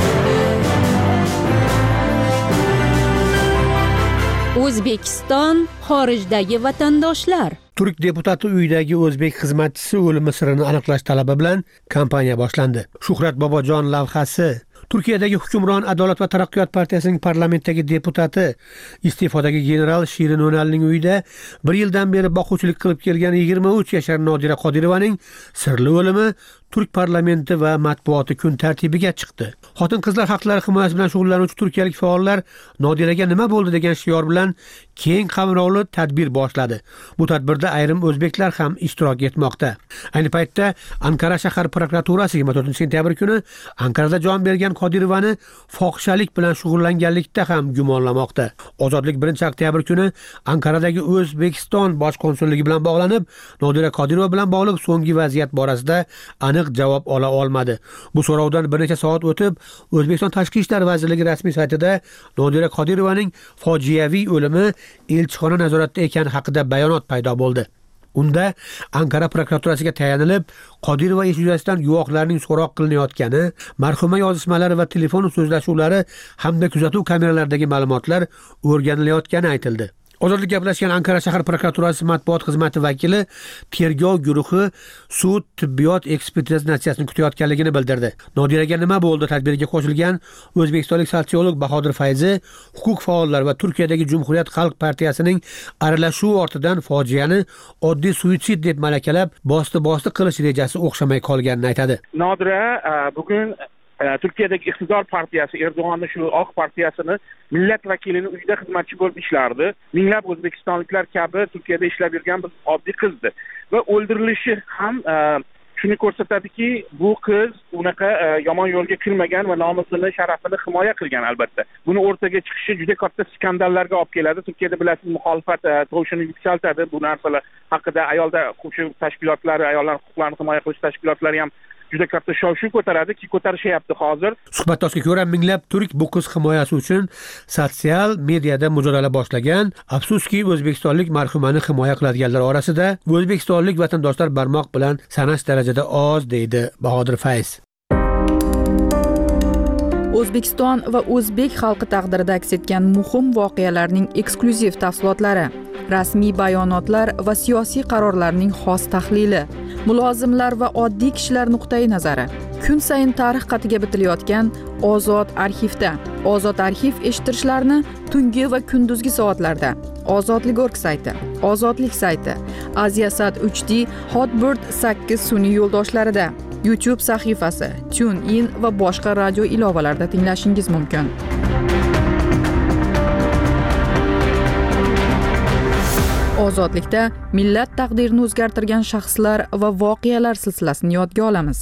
O'zbekiston xorijdagi vatandoshlar. Turk deputati uyidagi o'zbek xizmatchisi o'limi sirini aniqlash talabi bilan kampaniya boshlandi. Shuhrat Bobojon lavhasi. Turkiyadagi hukmron Adolat va taraqqiyot partiyasining parlamentdagi deputati, iste'fodagi general Shirin O'nalning uyida bir yildan beri boquvchilik qilib kelgan yigirma uch yashar Nodira Qodirovaning sirli o'limi Turk parlamenti va matbuoti kun tartibiga chiqdi. Xotin-qizlar haqlari himoyasi bilan shug'ullanuvchi turkiyalik faollar Nodiraga nima bo'ldi degan shior bilan keng qamrovli tadbir boshladi. Bu tadbirda ayrim o'zbeklar ham ishtirok etmoqda. Ayni paytda Ankara shahar prokuraturasi yigirma to'rtinchi sentyabr kuni Ankarada jon bergan Qodirovani fohishalik bilan shug'ullanganlikda ham gumonlamoqda. Ozodlik birinchi oktyabr kuni Ankaradagi O'zbekiston bosh konsulligi bilan bog'lanib, Nodira Qodirova bilan bog'liq so'nggi vaziyat borasida aniq javob ola olmadi. Bu so'rovdan bir necha soat o'tib, O'zbekiston Tashqi ishlar vazirligi rasmiy saytida Nodira Qodirovaning fojiaviy o'limi elchixona nazoratida ekani haqida bayonot paydo bo'ldi. Unda Ankara prokuraturasiga tayanilib, Qodirova ish yuzasidan guvohlarning so'roq qilinayotgani, marhuma yozishmalari va telefon so'zlashuvlari hamda kuzatuv kameralaridagi ma'lumotlar o'rganilayotgani aytildi. Ozodlik gaplashgan Ankara shahar prokuraturasi matbuot xizmati vakili tergov guruhi sud tibbiyot ekspertiza natijasini kutayotganligini bildirdi. Nodiraga nima bo'ldi tadbiriga qo'shilgan o'zbekistonlik sotsiolog Bahodir Fayzi huquq faollar va Turkiyadagi Jumhuriyat Xalq partiyasining aralashuvi ortidan fojiani oddiy suitsid deb malakalab, bosti-bosti qilish rejasi o'xshamay qolganini aytadi. Nodira bugun Turkiyadagi iqtidor partiyasi, Erdo'g'onning shu oq partiyasini millat vakilining uyida xizmatchi bo'lib ishlardi. Minglab o'zbekistonliklar kabi Turkiyada ishlab yurgan bir oddiy qizdi va o'ldirilishi ham shuni ko'rsatadiki, bu qiz unaqa yomon yo'lga kirmagan va nomusini, sharafini himoya qilgan albatta. Buni o'rtaga chiqishi juda katta skandallarga olib keladi. Turkiyada bilasiz, muxolifat tovushini yuksaltadi. Bu narsalar haqida ayollar huquq tashkilotlari, ayollar huquqlarini himoya qilish tashkilotlari ham juda katta shov-shuv ko'taradi-ki, ko'tarishyapti hozir. Suhbatdosga ko'ra, minglab turk bu qiz himoyasi uchun sotsial mediada mujodala boshlagan. Afsuski, o'zbekistonlik marhumani himoya qiladiganlar orasida o'zbekistonlik vatandoshlar barmoq bilan sanash darajada oz, deydi Bahodir Fayz. O'zbekiston va o'zbek xalqi taqdirida aks etgan muhim voqealarning eksklyuziv tafsilotlari, rasmiy bayonotlar va siyosiy qarorlarning xos tahlili, mulozimlar va oddiy kishilar nuqtai nazari. Kun sayin tarix qatiga bitilayotgan Ozod arxivda. Ozod arxiv eshittirishlarni tungi va kunduzgi soatlarda. Ozodlik.org sayti, Ozodlik sayti, Aziasat uch D, Hotbird sakkiz sun'iy yo'ldoshlarida, YouTube sahifasi, TuneIn va boshqa radio ilovalarida tinglashingiz mumkin. Ozodlikda millat taqdirini o'zgartirgan shaxslar va voqealar silsilasini yodga olamiz.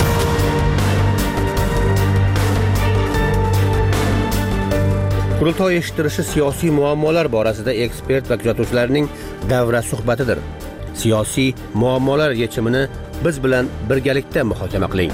Qurultoy eshittirishi siyosiy muammolar borasida ekspert va kuzatuvchilarning davra suhbatidir. Siyosiy muammolar yechimini biz bilan birgalikda muhokama qiling.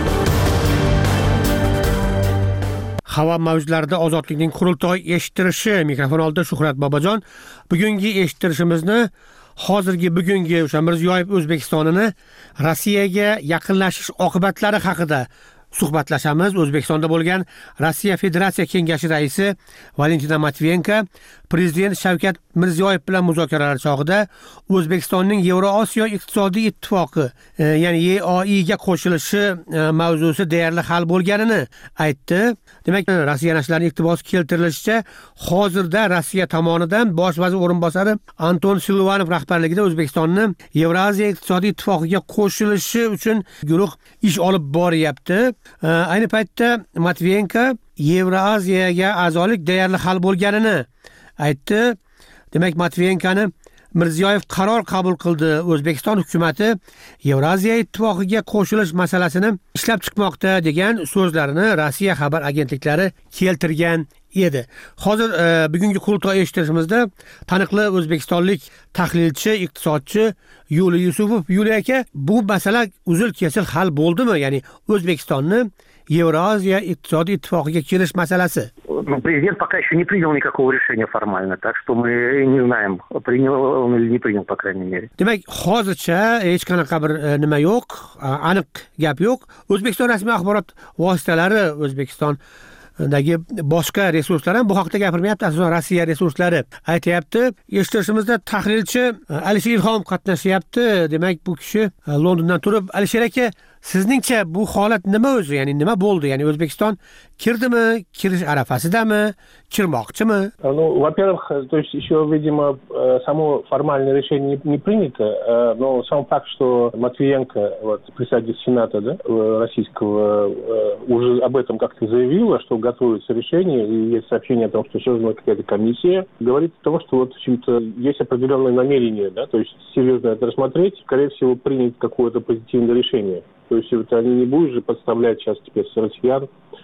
Havo mavjlarida ozodlikning qurultoy eshittirishi. Mikrofon oldida Shuhrat Bobojon. Bugungi eshittirishimizni hozirgi bugungi o'sha Mirziyoyev O'zbekistonini Rossiyaga yaqinlashish oqibatlari haqida suhbatlashamiz. O'zbekistonda bo'lgan Rossiya Federatsiya Kengashi raisi Valentina Matviyenko Prezident Shavkat Mirziyoyev bilan muzokaralar chog'ida O'zbekistonning Yevroosiyo iqtisodiy ittifoqi, ya'ni E O I ga qo'shilishi mavzusi deyarli hal bo'lganini aytdi. Demak, Rossiya nashlarining iqtibosi keltirilishicha, hozirda Rossiya tomonidan bosh vazir o'rinbosari Anton Silvanov rahbarligida O'zbekistonni Yevroasiyo iqtisodiy ittifoqiga qo'shilishi uchun guruh ish olib boryapti. Ayni paytda Matviyenko Yevroasiyaga a'zolik deyarli hal bo'lganini aytdi. Demak, Matviyenkoni Mirziyoyev qaror qabul qildi. O'zbekiston hukumatı Yevroasiyo ittifoqiga qo'shilish masalasini ishlab chiqmoqda degan so'zlarini Rossiya xabar agentliklari keltirgan edi. Hozir e, bugungi qurultoy eshittirishimizda taniqli o'zbekistonlik tahlilchi, iqtisodchi Yuliy Yusupov. Yuliy aka, bu masala uzil kesil hal bo'ldimi? Ya'ni O'zbekistonni Евразия iqtisodiy ittifoqiga kirish masalasi. Ну, президент пока еще не принял никакого решения формально, так что мы не знаем, принял он или не принял, по крайней мере. Demak, hozircha hech qanaqa bir nima yo'q, aniq gap yo'q. O'zbekiston rasmiy axborot vositalari, O'zbekiston dagi boshqa resurslar ham bu haqda gapirmayapti, asosan Rossiya resurslari aytayapti. Eshittirishimizda tahlilchi Alisher Ilhomov qatnashyapti. Demak, bu kishi Londondan turib, Alisher aka, sizningcha bu holat nima o'zi? Ya'ni nima bo'ldi? Ya'ni O'zbekiston kirdimi, kirish arafasidami, kirmoqchimi? Ну, во-первых, то есть еще, видимо, само формальное решение не, не принято, но сам факт, что Матвиенко, вот, председатель Сената, да, российского, уже об этом как-то заявила, что готовится решение, и есть сообщение о том, что создана какая-то комиссия, говорит о том, что вот, в общем-то, есть определенное намерение, да, то есть серьезно это рассмотреть, скорее всего, принять какое-то позитивное решение. То есть вот они не будут же подставлять сейчас теперь россиян,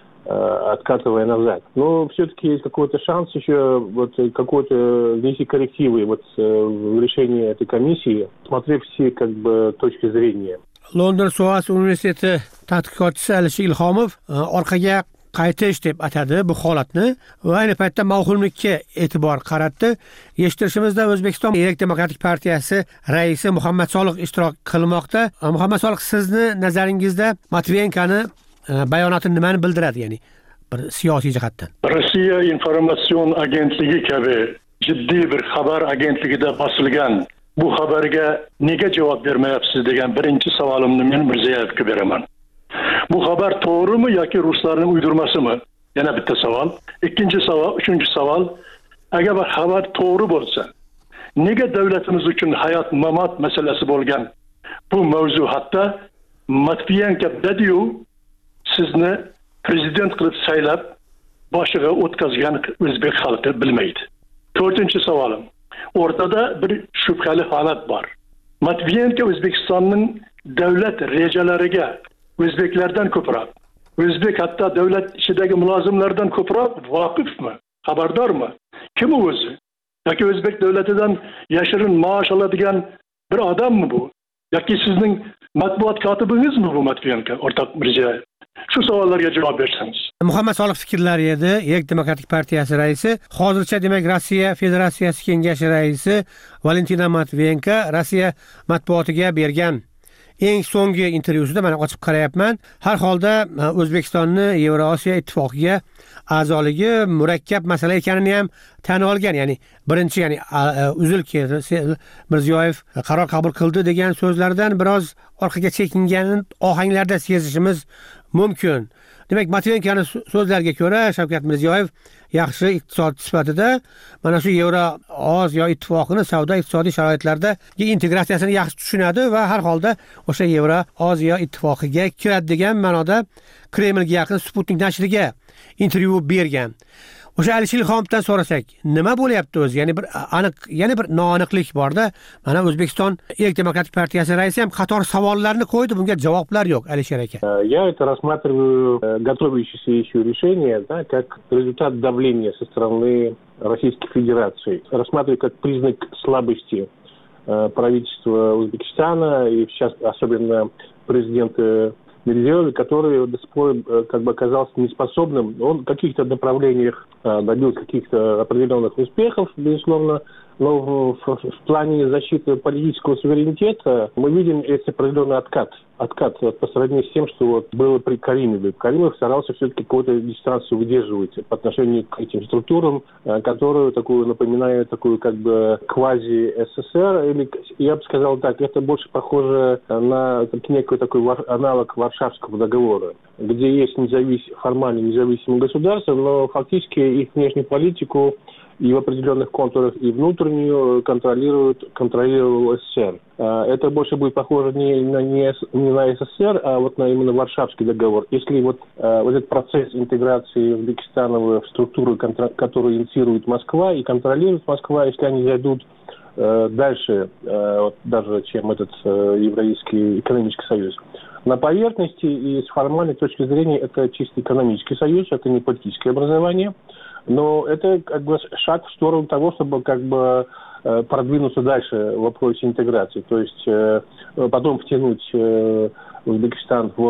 откатывая назад. Но все-таки есть какой-то шанс еще вот какой-то внести коррективы вот в решение этой комиссии, смотрев все как бы точки зрения. London Soas universiteti tadqiqotchisi Alisher Ilhomov orqaga qaytish deb atadi bu holatni va ayni paytda mavhumlikka e'tibor qaratdi. Eshittirishimizda O'zbekiston Erk Demokratik partiyasi raisi Muhammad Soliq ishtirok qilmoqda. Muhammad Soliq, sizni nazaringizda Matviyenkoni bayonoti nimani bildiradi, ya'ni bir siyosiy jihatdan? Rossiya informatsion agentligi kabi jiddiy bir xabar agentligida bosilgan bu xabarga nega javob bermayapsiz degan birinchi savolimni men Mirziyoyevga beraman. Bu xabar to'g'rimi yoki ruslarning uydirmasimi? Yana bitta savol. Ikkinchi savol, uchinchi savol, agar bu xabar to'g'ri bo'lsa, nega davlatimiz uchun hayot mamot masalasi bo'lgan bu mavzu hatto Matviyenko dediyu sizni prezident qilib saylab boshiga o'tkazgan o'zbek xalqi bilmaydi. To'rtinchi savolim, o'rtada bir shubhali holat bor. Matviyenko O'zbekistonning davlat rejalariga o'zbeklardan ko'proq, o'zbek hatto davlat ichidagi mulozimlardan ko'proq voqifmi, xabardormi? Kim u o'zi? Yoki o'zbek davlatidan yashirin maosh oladigan bir odammi bu? yoki sizning matbuot kotibingizmi bu Matviyenko, o'rtoq Mirziyoyev? Shu savollarga javob bersangiz. Muhammad Solih fikrlari edi. Yerk demokratik partiyasi raisi, hozircha demak Rossiya Federatsiyasi kengashi raisi Valentina Matviyenko Rossiya matbuotiga bergan eng so'nggi intervyusida mana ochib qarayapman. Har holda O'zbekistonni Yevrosiyo ittifoqiga a'zoligi murakkab masala ekanini ham tan olgan. Ya'ni birinchi ya'ni uzilki Mirziyoyev qaror qabul qildi degan so'zlardan biroz orqaga chekinganini ohanglarda sezishimiz mumkin. Demak, Matviyenkoni so'zlariga ko'ra Shavkat Mirziyoyev yaxshi iqtisodchi sifatida mana shu Yevroosiyo ittifoqini savdo iqtisodiy sharoitlardagi integratsiyasini yaxshi tushunadi va har holda o'sha Yevroosiyo ittifoqiga kiradi degan ma'noda Kremlga yaqin Sputnik nashriga intervyu bergan. O'sha Alisher Ilhomovdan so'rasak, nima bo'lyapti o'zi? Ya'ni bir aniq, yana bir noaniqlik borda. Mana O'zbekiston Yerk demokratik partiyasi raisi ham qator savollarni qo'ydi, bunga javoblar yo'q, Alisher aka. Я это рассматриваю готовящееся еще решение, да, как результат давления со стороны Российской Федерации. Рассматриваю как признак слабости правительства Узбекистана и сейчас особенно президента Мирзиёева, который до сих пор как бы оказался неспособным. Он в каких-то направлениях добился каких-то определенных успехов, безусловно, но в, в, в плане защиты политического суверенитета мы видим это определенный откат. Откат по сравнению с тем, что вот было при Каримове. Каримов старался все-таки какую-то дистанцию выдерживать по отношению к этим структурам, которую такую напоминает такую как бы квази-СССР, или я бы сказал так, это больше похоже на некий такой аналог Варшавского договора, где есть независ... формально независимые государства, но фактически их внешнюю политику и в определенных контурах и внутреннюю контролирует, контролировал СССР. Это больше будет похоже не на, не, не на СССР, а вот на именно Варшавский договор. Если вот, вот этот процесс интеграции Узбекистана в структуру, которую инициирует Москва и контролирует Москва, если они зайдут дальше, вот, даже чем этот Евразийский экономический союз, на поверхности и с формальной точки зрения это чисто экономический союз, это не политическое образование. Но это как бы шаг в сторону того, чтобы как бы продвинуться дальше в вопросе интеграции. То есть потом втянуть Узбекистан в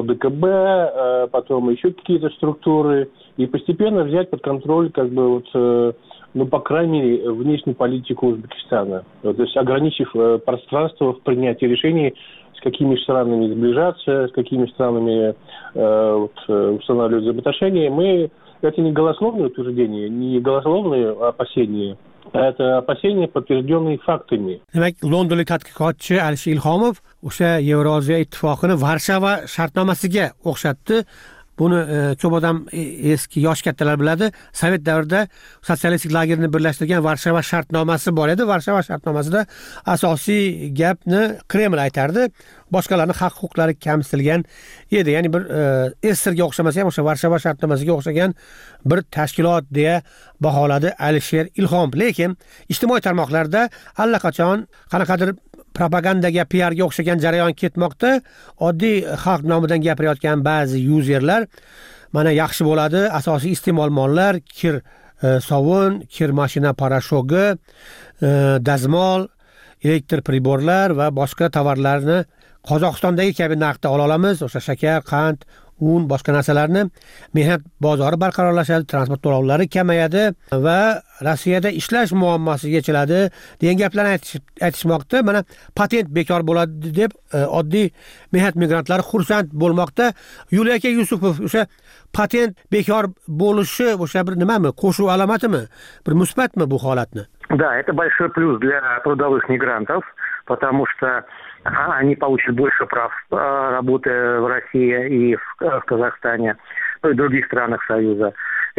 ОДКБ, потом еще какие-то структуры и постепенно взять под контроль как бы вот, ну, по крайней мере, внешнюю политику Узбекистана. То есть ограничив пространство в принятии решений, с какими странами сближаться, с какими странами э, вот, устанавливать взаимоотношения, мы это не голословные утверждения, не голословные опасения, а это опасения, подтвержденные фактами. Demak, londonlik tadqiqotchi Alisher Ilhomov o'sha Yevrosiyo ittifoqini Varshava shartnomasiga o'xshatdi. Buni ko'p odam eski yosh kattalar biladi. Sovet davrida sotsialistik lagerni birlashtirgan Varshava shartnomasi bor edi. Varshava shartnomasida asosiy gapni Kreml aytardi. Boshqalarning haq-huquqlari kamsitilgan edi. Ya'ni bir SSRga o'xshamasa ham o'sha Varshava shartnomasiga o'xshagan bir tashkilot deya baholadi Alisher Ilhomov. Lekin ijtimoiy tarmoqlarda allaqachon qanaqadir propagandaga, P Rga o'xshagan jarayon ketmoqda. Oddiy xalq nomidan gapirayotgan ba'zi yuzerlar mana yaxshi bo'ladi, asosiy iste'mol mollar, kir e, sovun, kir mashina parashogi, e, dazmol, elektr priborlar va boshqa tovarlarni Qozog'istondagi kabi narxda ola olamiz. O'sha shakar, qand, un, boshqa narsalarni mehnat bozori barqarorlashadi, transport to'lovlari kamayadi va Rossiyada ishlash muammosi yechiladi degan gaplarni aytishmoqda. Mana patent bekor bo'ladi deb oddiy mehnat migrantlari xursand bo'lmoqda. Yuliya aka Yusupov, o'sha patent bekor bo'lishi o'sha bir nimami, qo'shuv alomatimi, bir musbatmi bu holatni? Да, это большой плюс для трудовых мигрантов, потому что они получат больше прав, работая в России и в Казахстане, и в других странах Союза.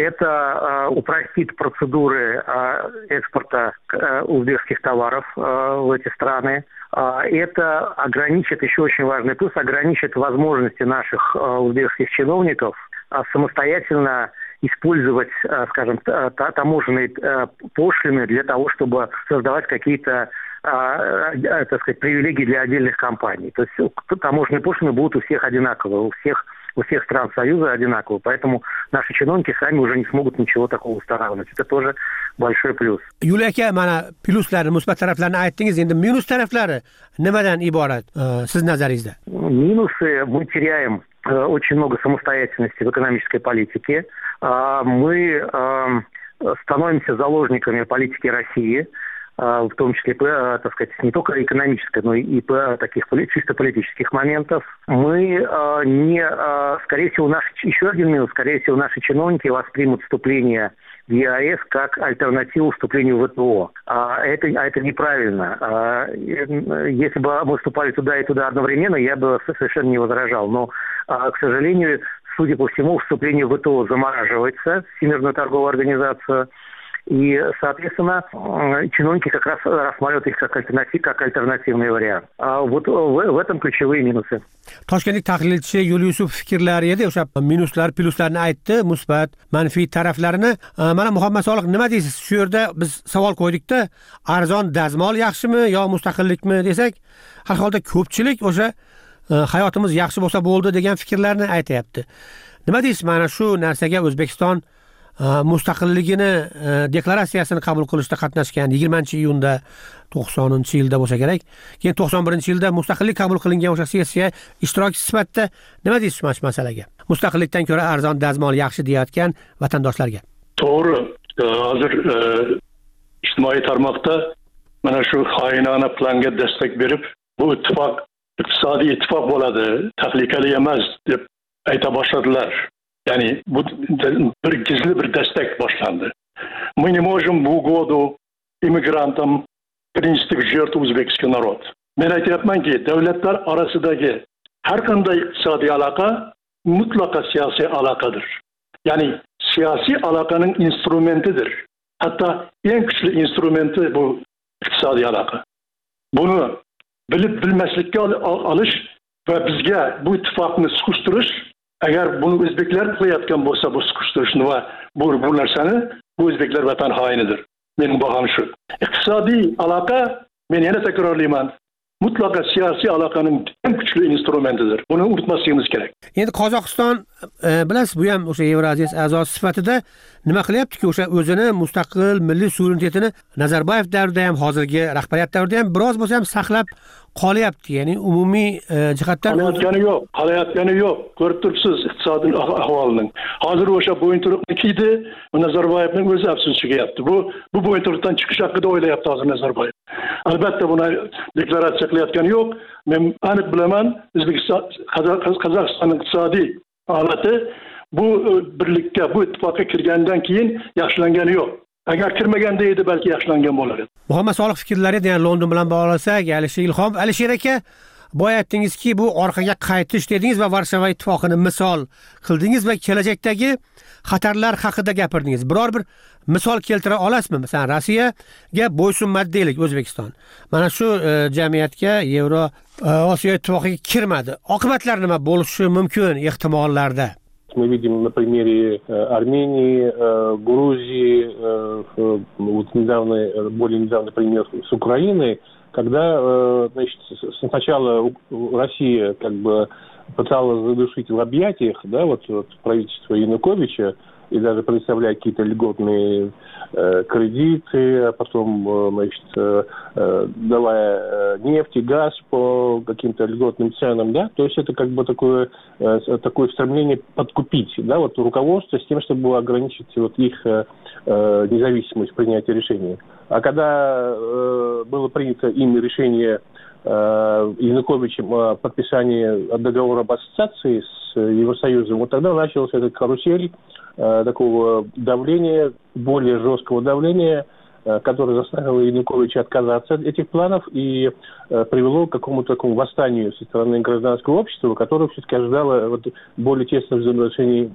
Это упростит процедуры экспорта узбекских товаров в эти страны. Это ограничит, еще очень важный плюс, ограничит возможности наших узбекских чиновников самостоятельно использовать, скажем, таможенные пошлины для того, чтобы создавать какие-то, так сказать, привилегии для отдельных компаний. То есть таможенные пошлины будут у всех одинаковые, у всех у всех стран Союза одинаковый, поэтому наши чиновники сами уже не смогут ничего такого устанавливать. Это тоже большой плюс. Yuliy aka, mana pluslarni, musbat taraflarini aytdingiz. Endi minus taraflari nimadan iborat siz nazaringizda? Минусы: мы теряем очень много самостоятельности в экономической политике. Мы становимся заложниками политики России, в том числе, так сказать, не только экономической, но и по таких чисто политических моментов. Мы не, скорее всего, наши, еще один минус, скорее всего, наши чиновники воспримут вступление в ЕАЭС как альтернативу вступлению в ВТО. А это, а это неправильно. А если бы мы вступали туда и туда одновременно, я бы совершенно не возражал. Но, к сожалению, судя по всему, вступление в ВТО замораживается, Всемирную торговую организацию. И, соответственно, чиновники как раз рассматривают их как, альтернатив, как альтернативный вариант. А вот в, в этом ключевые минусы. Toshkentlik tahlilchi Yo'l Yusuf fikrlari edi, o'sha minuslar, pluslarni aytdi, musbat, manfiy taraflarini. Mana Muhammad Soliq, nima deysiz? Shu yerda biz savol qo'ydikda, arzon dazmol yaxshimi yo mustaqillikmi desak, har holda ko'pchilik o'sha hayotimiz yaxshi bo'lsa bo'ldi degan fikrlarni aytayapti. Nima deysiz mana shu narsaga? O'zbekiston mustaqilligini deklaratsiyasini qabul qilishda qatnashgan yigirmanchi iyunda to'qsoninchi yilda bo'lsa kerak. Keyin to'qson birinchi yilda mustaqillik qabul qilingan o'sha sessiya ishtirokchisi sifatida nima deysiz mana shu masalaga? Mustaqillikdan ko'ra arzon dazmol yaxshi deyotgan vatandoshlarga. To'g'ri. Hozir ijtimoiy tarmoqda mana shu xoinona planga destek berib, bu ittifoq iqtisodiy ittifoq bo'ladi, tahlikali emas deb ayta boshladilar. Yani bu bir gizli bir destek başlandı. Мы не можем в угоду иммигрантам принести в жертву узбекский народ. Ben aytayapman ki devletler arasındaki her kanday iktisadi alaka mutlaka siyasi alakadır. Yani siyasi alakanın instrumentidir. Hatta en güçlü instrumenti bu iktisadi alaka. Bunu bilip bilmezlikle alış ve bizge bu ittifakını sıkıştırış. Eğer bunu Özbekler qilayotgan bo'lsa bu sıkıştırışını ve bu, bu narsani, bu Özbekler vatan hainidir. Benim bağım şu. İktisadi alaka, ben yine tekrarlayman, mutlaka siyasi alakanın en güçlü instrumentidir. Bunu unutmasligimiz kerak. Endi Qozog'iston bilasiz, bu ham o'sha Yevroziya a'zosi sifatida nima qilyaptiki, o'sha o'zini mustaqil milliy suverenitetini Nazarboyev davrida ham, hozirgi rahbariyat davrida ham biroz bo'lsa ham saqlab qolyapti. Ya'ni umumiy jihatdan qolayotgani yo'q, qolayotgani yo'q. Ko'rib turibsiz iqtisodiy ahvolning. Hozir o'sha bo'yinturuqni kiydi, Nazarboyevning o'zi afsus chekyapti. Bu bu bo'yinturuqdan chiqish haqida o'ylayapti hozir Nazarboyev. Albatta buni deklaratsiya qilayotgani yo'q. Men aniq bilaman, O'zbekiston Qozog'istonning iqtisodiy holati bu birlikka, bu ittifoqqa kirgandan keyin yaxshilangani yo'q. Agar kirmaganda edi balki yaxshilangan bo'lar edi. Muhammad Soliq fikrlari degan London bilan bog'lasak, Alisher Ilhom, Alisher aka, boya aytdingizki, bu orqaga qaytish dedingiz va Varshava ittifoqini misol qildingiz va kelajakdagi xatarlar haqida gapirdingiz. Biror bir misol keltira olasizmi? Masalan, Rossiyaga bo'ysunmadi deylik O'zbekiston. Mana shu jamiyatga Yevro Osiyo ittifoqiga kirmadi. Oqibatlari nima bo'lishi mumkin ehtimollarda? Мы видим на примере Армении, Грузии, вот недавний, более недавний пример с Украиной, когда, значит, сначала Россия как бы пыталась задушить в объятиях, да, вот, вот правительство Януковича, и даже предоставлять какие-то льготные э, кредиты, а потом, э, значит, э, давая нефть и газ по каким-то льготным ценам, да, то есть это как бы такое, э, такое стремление подкупить, да, вот руководство с тем, чтобы ограничить вот их э, независимость в принятии решений. А когда э, было принято ими решение э, Януковичем о подписании договора об ассоциации с Евросоюзом, вот тогда началась эта карусель такого давления, более жесткого давления, которое заставило Януковича отказаться от этих планов и привело к какому-то такому восстанию со стороны гражданского общества, которое все-таки ожидало вот более тесных взаимоотношений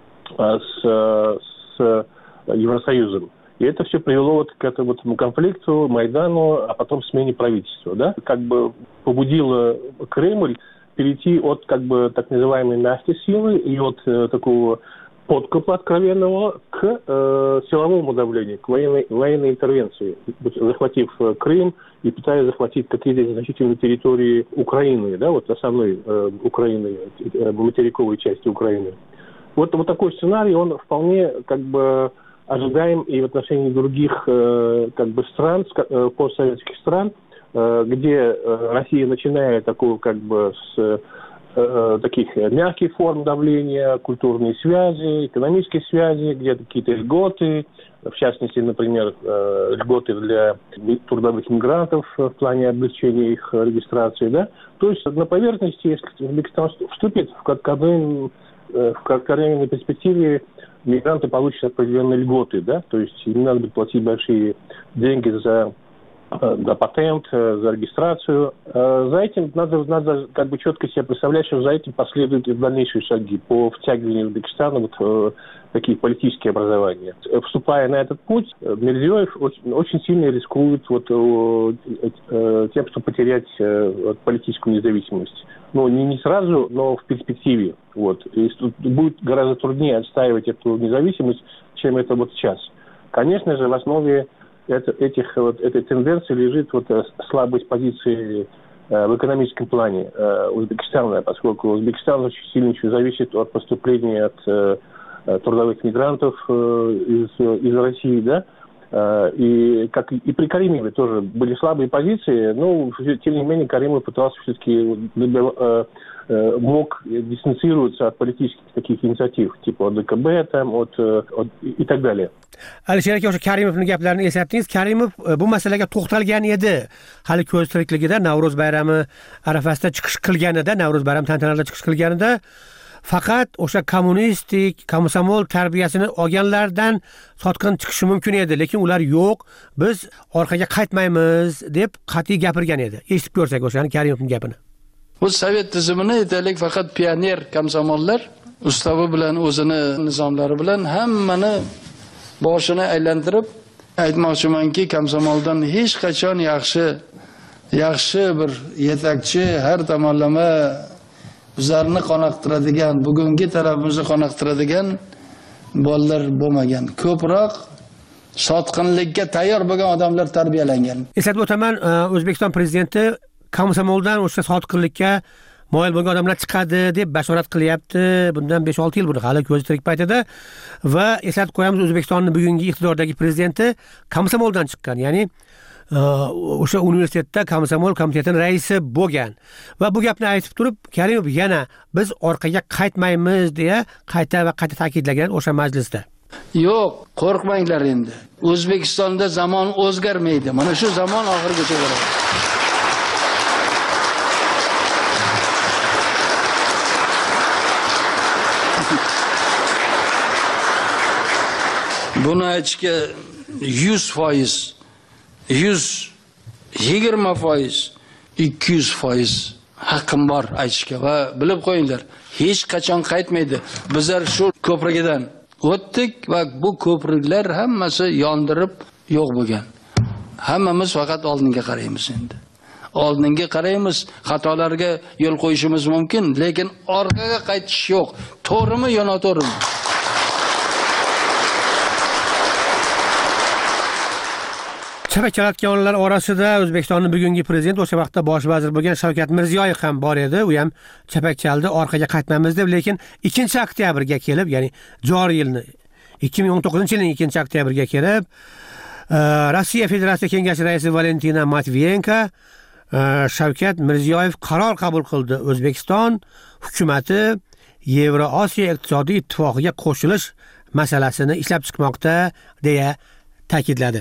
с, с Евросоюзом. И это все привело вот к этому вот конфликту, Майдану, а потом смене правительства. Да? Как бы побудило Кремль перейти от как бы так называемой мягкой силы и от э, такого подкупа откровенного к э, силовому давлению, к военной, военной интервенции, захватив э, Крым и пытаясь захватить какие-то значительные территории Украины, да, вот основной э, Украины, э, материковой части Украины. Вот, вот такой сценарий, он вполне как бы ожидаем и в отношении других э, как бы стран, э, постсоветских стран, э, где э, Россия, начиная такую как бы с э, таких мягких форм давления, культурные связи, экономические связи, где какие-то льготы, в частности, например, э, льготы для трудовых мигрантов в плане облегчения их регистрации, да. То есть на поверхности, если Узбекистан вступит в короткотренной в короткотренной перспективе, мигранты получат определенные льготы, да, то есть им не надо будет платить большие деньги за, за патент, за регистрацию. За этим надо, надо как бы четко себе представлять, что за этим последуют и дальнейшие шаги по втягиванию Узбекистана вот в такие политические образования. Вступая на этот путь, Мирзиёев очень, очень сильно рискует вот, тем, что потерять вот, политическую независимость. Ну, не, не сразу, но в перспективе. Вот. И будет гораздо труднее отстаивать эту независимость, чем это вот сейчас. Конечно же, в основе это, этих, вот, этой тенденции лежит вот, слабость позиции э, в экономическом плане э, Узбекистана, поскольку Узбекистан очень сильно еще зависит от поступления от э, трудовых мигрантов э, из, из России, да. И, как и при Каримове тоже были слабые позиции, но, тем не менее, Каримов пытался все-таки, мог дистанцироваться от политических таких инициатив, типа от ДКБ там, от, от, и так далее. Alisher aka o'sha Karimovning gaplarini eslatdingiz. Karimov bu masalaga to'xtalgan edi. Hali ko'z tirikligida Navro'z bayrami arafasida chiqish qilganida, Navro'z bayrami tantanalarida chiqish qilganida faqat o'sha kommunistik, komsomol tarbiyasini olganlardan sotqin chiqishi mumkin edi, lekin ular yo'q, biz orqaga qaytmaymiz deb qat'iy gapirgan edi. Eshitib ko'rsak o'shani Karimovning gapini. Bu sovet tizimini aytaylik faqat pioner komsomollar ustavi bilan o'zini nizomlari bilan hammani boshini aylantirib aytmoqchimanki, komsomoldan hech qachon yaxshi yaxshi bir yetakchi, har tomonlama bizlarni qoniqtiradigan, bugungi tarafimizni qoniqtiradigan bolalar bo'lmagan. Ko'proq sotqinlikka tayyor bo'lgan odamlar tarbiyalangan. Eslatib o'taman, O'zbekiston prezidenti komsomoldan o'sha sotqinlikka moyil bo'lgan odamlar chiqadi deb bashorat qilyapti. Bundan besh olti yil buni hali ko'zi tirik paytida va eslatib qo'yamiz, O'zbekistonning bugungi iqtidordagi prezidenti komsomoldan chiqqan, ya'ni o'sha universitetda komsomol komitetining raisi bo'lgan. Va bu gapni aytib turib, Karimov yana biz orqaga qaytmaymiz deya qayta va qayta ta'kidlagan o'sha majlisda. Yo'q, qo'rqmanglar endi. O'zbekistonda zamon o'zgarmaydi. Mana shu zamon oxirigacha boradi. Buni aytishga yuz foiz, yuz yigirma foiz, ikki yuz foiz haqqim bor aytishga va bilib qo'yinglar, hech qachon qaytmaydi. Bizlar shu ko'prikdan o'tdik va bu ko'priklar hammasi yondirib yo'q bo'lgan. Hammamiz faqat oldinga qaraymiz endi. Oldinga qaraymiz, xatolarga yo'l qo'yishimiz mumkin, lekin orqaga qaytish yo'q. To'g'rimi yo noto'g'rimi? Chavakalatganlar orasida O'zbekistonning bugungi prezidenti, o'sha vaqtda bosh vazir bo'lgan Shavkat Mirziyoyev ham bor edi. U ham chapak chaldi, orqaga qaytmaymiz deb, lekin ikkinchi oktyabrga kelib, ya'ni joriy yilni ikki ming o'n to'qqizinchi yilning ikkinchi oktyabriga kelib, Rossiya Federatsiya Kengashi raisi Valentina Matviyenko Shavkat Mirziyoyev qaror qabul qildi. O'zbekiston hukumatı Yevroosiyo iqtisodiy ittifoqiga qo'shilish masalasini ishlab chiqmoqda deya ta'kidladi.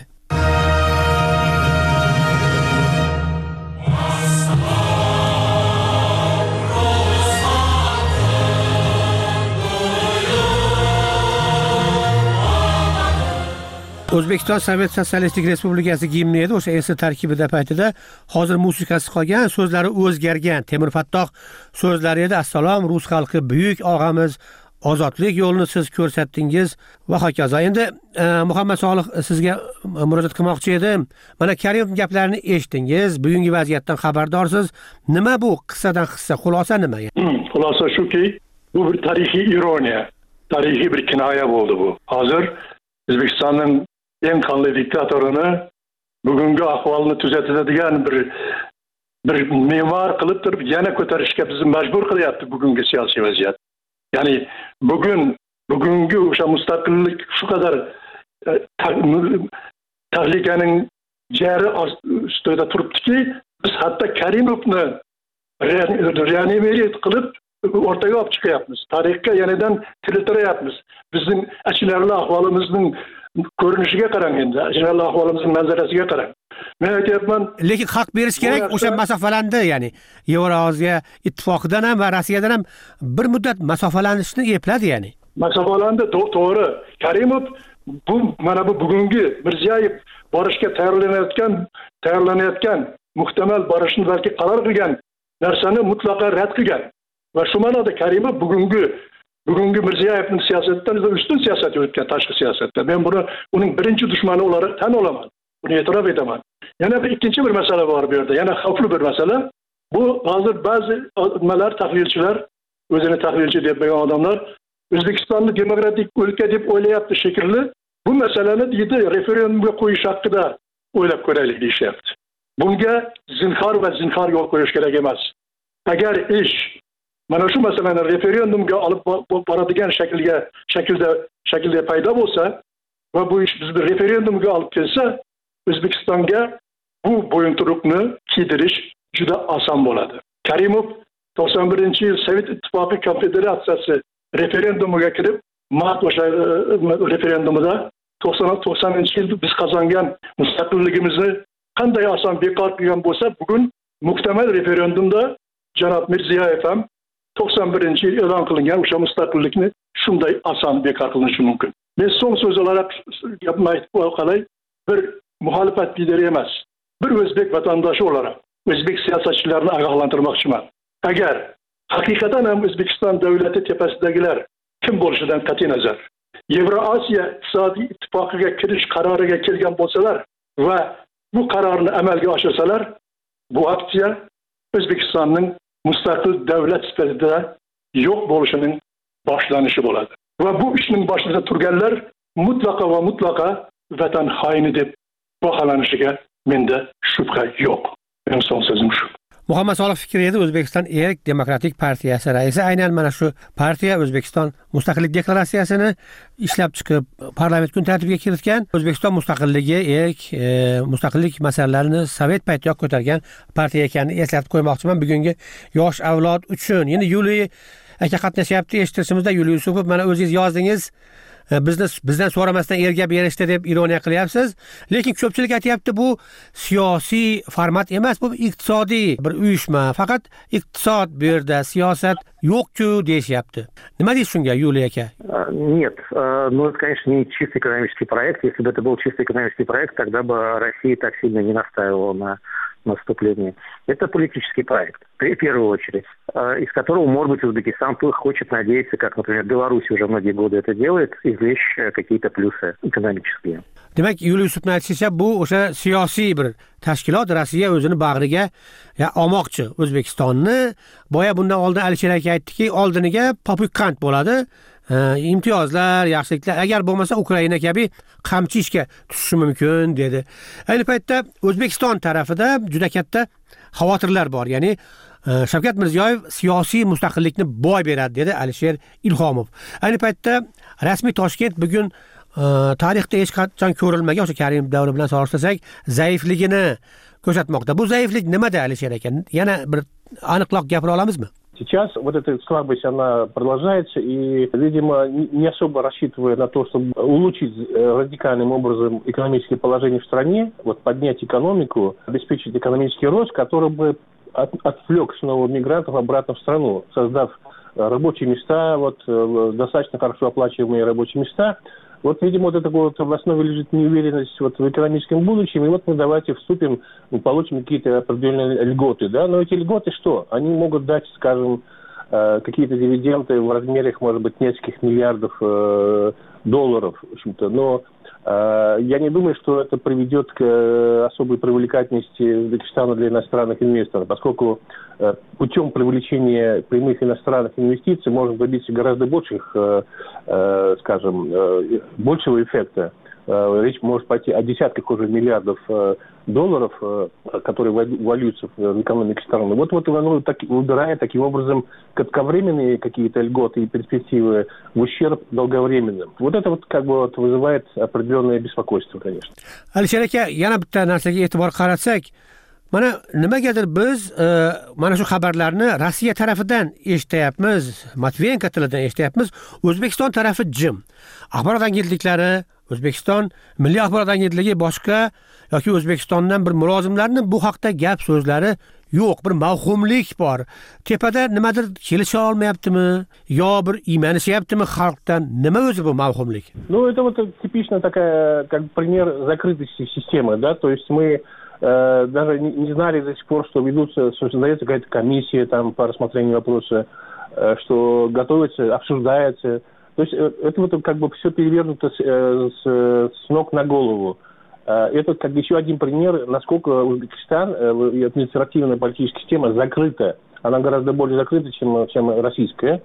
O'zbekiston Sovet Sotsialistik Respublikasi gimni edi. O'sha S tarkibida paytida hozir musiqasi qolgan, so'zlari o'zgargan. Temur Fattoh so'zlari edi. Assalom, rus xalqi buyuk og'amiz, ozodlik yo'lini siz ko'rsatdingiz va hokazo. Endi e, Muhammad Solih sizga murojaat qilmoqchi edim. Mana Karimov gaplarini eshitdingiz, bugungi vaziyatdan xabardorsiz. Nima bu qissadan hissa, xulosa nima? Xulosa shuki, bu bir tarixiy ironiya. tarixiy bir kinoya bo'ldi bu. Hozir O'zbekistonning eng qonli diktatorini bugungi ahvolni tuzatadigan bir bir me'mor qilib turib yana ko'tarishga bizni majbur qilyapti bugungi siyosiy vaziyat. Ya'ni bugun bugungi o'sha mustaqillik shu qadar tahlikaning jari ustida turibdiki, biz hatto Karimovni reanimate qilib o'rtaga olib chiqyapmiz. Tarixga yenidan tiriltiryapmiz. Bizning achinarli ahvolimizning ko'rinishiga qarang endi, achinarli ahvolimizning manzarasiga qarang. Men aytyapman, lekin haq berish kerak, o'sha masofalandi, ya'ni Yevroosiyo ittifoqidan ham va Rossiyadan ham bir muddat masofalanishni epladi, ya'ni. Masofalandi, to'g'ri. Karimov bu mana bu bugungi Mirziyoyev borishga tayyorlanayotgan, tayyorlanayotgan, muhtamal borishni balki qaror qilgan narsani mutlaqo rad qilgan. Va shu ma'noda Karimov bugungi bugungi Mirziyoyevning siyosatidan ustun siyosat yuritgan, tashqi siyosatda. Men buni uning birinchi dushmani olarak tan olaman. Buni e'tirof etaman. Yana bir ikkinchi bir masala bor bu yerda. Yana xavfli bir masala. Bu hozir ba'zi nimalar, tahlilchilar, o'zini tahlilchi deb bilgan odamlar O'zbekistonni demokratik o'lka deb o'ylayapti shekilli. Bu masalani deydi referendumga qo'yish haqida o'ylab ko'raylik deyapti. Bunga zinhor va zinhor yo'l qo'yish kerak emas. Agar ish mana shu masalani referendumga olib boradigan shaklga shaklda shaklda paydo bo'lsa va bu ish bizni referendumga olib kelsa, O'zbekistonga bu bo'yinturuqni kiydirish juda oson bo'ladi. Karimov to'qson birinchi yil Sovet Ittifoqi Konfederatsiyasi referendumiga kirib, mart o'sha referendumida to'qsoninchi yil biz qozongan mustaqilligimizni qanday oson bekor qilgan bo'lsa, bugun muhtamal referendumda janob Mirziyoyev ham to'qson birinchi yil e'lon qilingan o'sha mustaqillikni shunday oson bekor qilinishi mumkin. Men so'ng so'z olarak gapimni aytib qolay, bir muxolifat lideri emas, bir o'zbek vatandoshi olarak o'zbek siyosatchilarini ogohlantirmoqchiman. Agar haqiqatan ham O'zbekiston davlati tepasidagilar kim bo'lishidan qat'iy nazar Yevroosiyo iqtisodiy ittifoqiga kirish qaroriga kelgan bo'lsalar va bu qarorni amalga oshirsalar, bu aksiya O'zbekistonning mustaqil davlat sifatida yo'q bo'lishining boshlanishi bo'ladi. Va bu ishning boshida turganlar mutlaqo va mutlaqo vatan xoini deb baholanishiga menda shubha yo'q. Mening son so'zim shu. Muhammad Solih Fikriyev, O'zbekiston Erk Demokratik partiyasi raisi, aynan mana shu partiya O'zbekiston mustaqillik deklaratsiyasini ishlab chiqib, parlament kun tartibiga kiritgan. O'zbekiston mustaqilligi, erk, e, mustaqillik masalalarini Sovet paytiyoq ko'targan partiya ekanini eslatib qo'ymoqchiman bugungi yosh avlod uchun. Yana Yuliy aka qatnashyapti eshitishimizda. Yuliy Yusupov, mana o'zingiz yozdingiz. Bizni bizdan so'ramasdan erga berishdi deb ironiya qilyapsiz. Lekin ko'pchilik aytayapti, bu siyosiy format emas, bu iqtisodiy bir uyushma. Faqat iqtisod bu yerda, siyosat yo'q-ku deyishyapti. Nima deysiz shunga, Yuliy aka? Нет, ну это, конечно, не чисто экономический проект. Если бы это был чисто экономический проект, тогда бы Россия так сильно не настаивала на наступлении. Это политический проект, в первую очередь, из которого, может быть, Узбекистан хочет надеяться, как, например, Беларусь уже многие годы это делает, извлечь какие-то плюсы экономические. Demak, Yuliy Yusupning aytishicha, bu o'sha siyosiy bir tashkilot. Rossiya o'zini bag'riga olmoqchi O'zbekistonni. Boya bundan oldin Alisher aka aytdiki, oldiniga popukant bo'ladi. imtiyozlar, yaxshiliklar, agar bo'lmasa Ukraina kabi qamchi ishga tushishi mumkin dedi. Ayni paytda O'zbekiston tarafida juda katta xavotirlar bor. Ya'ni Shavkat Mirziyoyev siyosiy mustaqillikni boy beradi dedi Alisher Ilhomov. Ayni paytda rasmiy Toshkent bugun tarixda hech qachon ko'rilmagan, o'sha Karimov davri bilan solishtirsak, zaifligini ko'rsatmoqda. Bu zaiflik nimada, Alisher aka? Yana bir aniqroq gapira olamizmi? Сейчас вот эта слабость, она продолжается, и, видимо, не особо рассчитывая на то, чтобы улучшить радикальным образом экономическое положение в стране, вот поднять экономику, обеспечить экономический рост, который бы от, отвлек снова мигрантов обратно в страну, создав рабочие места, вот достаточно хорошо оплачиваемые рабочие места. Вот, видимо, вот это вот в основе лежит неуверенность вот в экономическом будущем, и вот мы давайте вступим, получим какие-то определенные льготы, да, но эти льготы что? Они могут дать, скажем, какие-то дивиденды в размерах, может быть, нескольких миллиардов долларов, в общем-то, но Я не думаю, что это приведет к особой привлекательности Узбекистана для иностранных инвесторов, поскольку путем привлечения прямых иностранных инвестиций можно добиться гораздо больших, скажем, большего эффекта. Речь может пойти о десятках уже миллиардов долларов, которые вольются в экономику страны. Вот, вот оно так, выбирает таким образом кратковременные какие-то льготы и перспективы в ущерб долговременным. Вот это вот как бы вот вызывает определенное беспокойство, конечно. Alisher aka, yana bitta narsaga e'tibor qaratsak, mana nimagadir biz mana shu xabarlarni Rossiya tarafidan eshityapmiz, Matviyenko tilidan eshityapmiz, O'zbekiston tarafi jim. Axborot agentliklari, O'zbekiston Milliy axborot agentligi boshqa yoki O'zbekistondan bir mulozimlarni bu haqda gap so'zlari yo'q, bir mavhumlik bor. Tepada nimadir kelisha olmayaptimi yo bir iymanishyaptimi xalqdan? Nima o'zi bu mavhumlik? Ну, это вот типично такая, как пример закрытости системы, да, то есть мы э, даже не, не знали до сих пор, что ведутся, что создается какая-то комиссия там по рассмотрению вопроса, э, что готовится, обсуждается. То есть это вот как бы все перевернуто с, с, с ног на голову. Это как бы еще один пример, насколько Узбекистан, административная политическая система закрыта. Она гораздо более закрыта, чем, чем российская,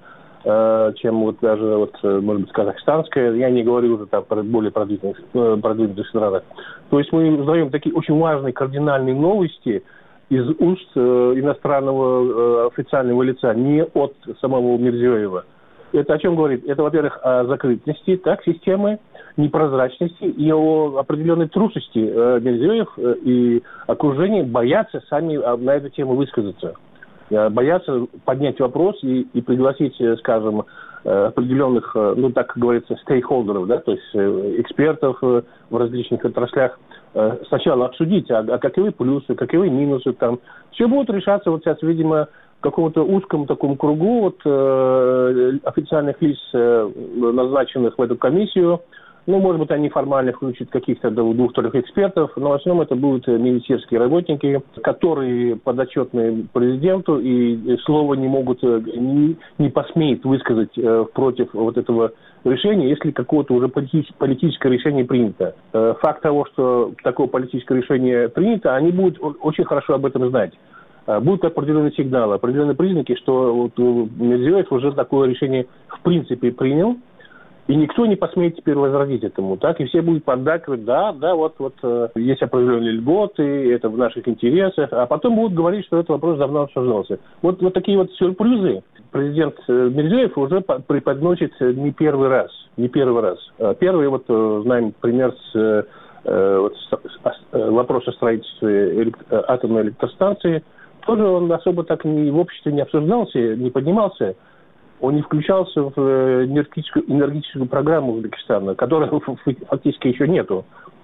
чем вот даже, вот, может быть, казахстанская. Я не говорю уже там про более продвинутых, продвинутых странах. То есть мы узнаем такие очень важные кардинальные новости из уст иностранного официального лица, не от самого Мирзиёева. Это о чем говорит? Это, во-первых, о закрытости, так, системы, непрозрачности и о определенной трусости. Мирзиёев и окружение боятся сами на эту тему высказаться. Боятся поднять вопрос и, и пригласить, скажем, определенных, ну, так говорится, стейкхолдеров, да, то есть экспертов в различных отраслях. Сначала обсудить, а, а каковы плюсы, каковы минусы там. Все будет решаться вот сейчас, видимо, в каком-то узком таком кругу вот, э, официальных лиц, э, назначенных в эту комиссию. Ну, может быть, они формально включат каких-то двух-трех экспертов, но в основном это будут министерские работники, которые подотчетны президенту и слова не могут, не, не посмеют высказать э, против вот этого решения, если какое-то уже политическое, политическое решение принято. Э, факт того, что такое политическое решение принято, они будут очень хорошо об этом знать. Будут определенные сигналы, определенные признаки, что вот Мирзиёев уже такое решение в принципе принял, и никто не посмеет теперь возразить этому, так, и все будут поддакивать, да, да, вот, вот есть определенные льготы, это в наших интересах, а потом будут говорить, что этот вопрос давно обсуждался. Вот, вот такие вот сюрпризы президент Мирзиёев уже преподносит не первый раз, не первый раз. Первый, вот, знаем пример с, вот, вопрос о строительстве атомной электростанции. Тоже он особо так не, в обществе не обсуждался, не поднимался. Он не включался в энергетическую, энергетическую программу Узбекистана, которой фактически еще нету.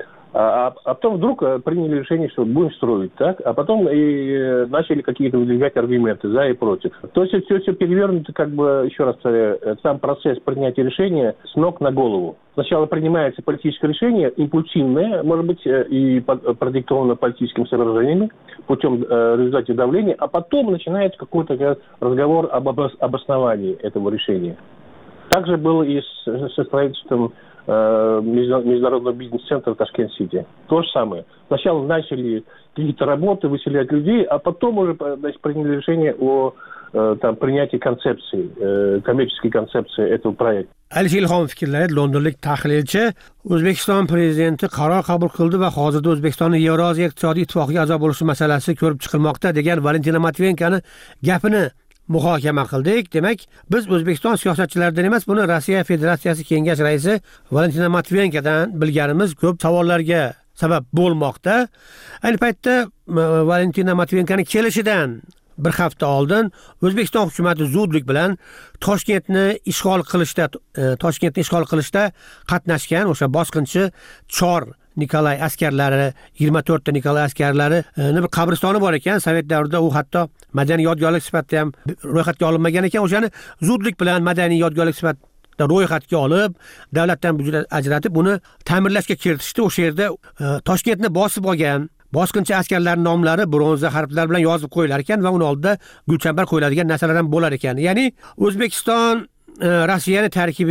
А, а потом вдруг приняли решение, что будем строить, так? А потом и начали какие-то выдвигать аргументы за и против. То есть все, все перевернуто, как бы, еще раз повторяю, сам процесс принятия решения с ног на голову. Сначала принимается политическое решение, импульсивное, может быть, и продиктовано политическими соображениями, путем э, результата давления, а потом начинается какой-то разговор об обосновании этого решения. Также было и с, со строительством э, международного бизнес-центра Ташкент-Сити. То же самое. Сначала начали какие-то работы, выселять людей, а потом уже, значит, приняли решение о э, там, принятии концепции, э, коммерческой концепции этого проекта. Alisher Ilhomov fikrlari londonlik tahlilchi O'zbekiston prezidenti qaror qabul qildi va hozirda O'zbekistonning Yevroziya iqtisodiy ittifoqiga a'zo bo'lishi masalasi ko'rib chiqilmoqda degan Valentina Matviyenkani gapini muhokama qildik. Demak, biz O'zbekiston siyosatchilaridan emas, buni Rossiya Federatsiyasi Kengash raisi Valentina Matviyenkadan bilganimiz ko'p savollarga sabab bo'lmoqda. Ayni paytda Valentina Matviyenkaning kelishidan bir hafta oldin O'zbekiston hukumatı zudlik bilan Toshkentni ishg'ol qilishda Toshkentni ishg'ol qilishda qatnashgan o'sha bosqinchi Chor Nikolay askarlari, yigirma to'rtta Nikolay askarlari bir qabristoni bor ekan. Sovet davrida u hatto madaniy yodgorlik sifatida ham ro'yxatga olinmagan ekan. O'shani zudlik bilan madaniy yodgorlik sifatida ro'yxatga olib, davlatdan byudjet ajratib, uni ta'mirlashga kiritishdi. O'sha yerda Toshkentni bosib olgan bosqinchi askarlarning nomlari bronza harflar bilan yozib qo'yilar ekan va uni oldida gulchambar qo'yiladigan narsalar ham bo'lar ekan. Ya'ni O'zbekiston Rossiyani tarkibiga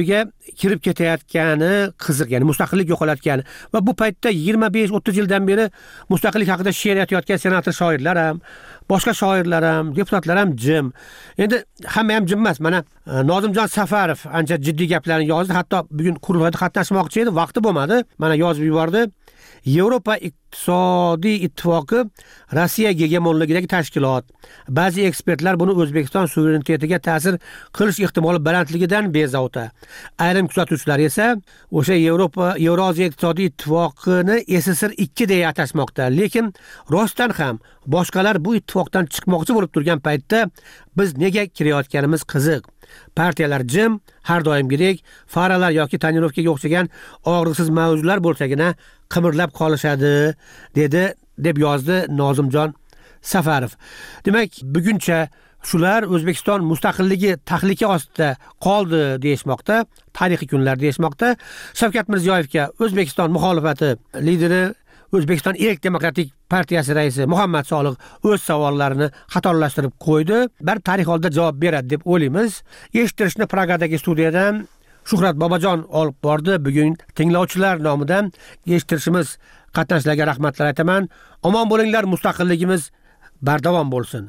kirib ketayotgani qiziq, ya'ni mustaqillik yo'qolayotgani va bu paytda yigirma besh o'ttiz yildan beri mustaqillik haqida she'r aytayotgan senator shoirlar ham, boshqa shoirlar ham, deputatlar ham jim. Endi hamma ham jim emas. Mana Nozimjon Safarov ancha jiddiy gaplarni yozdi, hatto bugun qurultoyda qatnashmoqchi edi, vaqti bo'lmadi. Mana yozib yubordi. Yevropa iqtisodiy ittifoqi Rossiya gegemonligidagi tashkilot. Ba'zi ekspertlar buni O'zbekiston suverenitetiga ta'sir qilish ehtimoli balandligidan bezovta. Ayrim kuzatuvchilar esa o'sha Yevropa Yevroziya iqtisodiy ittifoqini S S R ikki deya atashmoqda. Lekin rostdan ham boshqalar bu ittifoqdan chiqmoqchi bo'lib turgan paytda biz nega kirayotganimiz qiziq. Partiyalar jim, har doimgidek faralar yoki tonirovkaga o'xshagan og'riqsiz mavzular bo'lsagina qimirlab qolishadi, dedi deb yozdi Nozimjon Safarov. Demak, buguncha shular O'zbekiston mustaqilligi tahlika ostida qoldi deyishmoqda, tarixiy kunlar deyishmoqda. Shavkat Mirziyoyevga O'zbekiston muxolifati lideri, O'zbekiston Erk Demokratik partiyasi raisi Muhammad Soliq o'z savollarini qatorlashtirib qo'ydi. Bir tarix oldida javob beradi deb o'ylaymiz. Eshittirishni Pragadagi studiyadan Shuhrat Bobojon olib bordi. Bugun tinglovchilar nomidan eshittirishimiz qatnashlarga rahmatlar aytaman. Omon bo'linglar, mustaqilligimiz bardavom bo'lsin.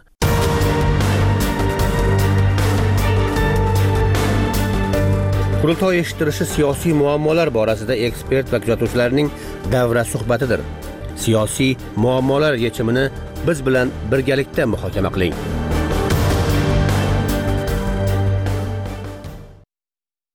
Qurultoy eshittirishi siyosiy muammolar borasida ekspert va kuzatuvchilarning davra suhbatidir. Siyosiy muammolar yechimini biz bilan birgalikda muhokama qiling.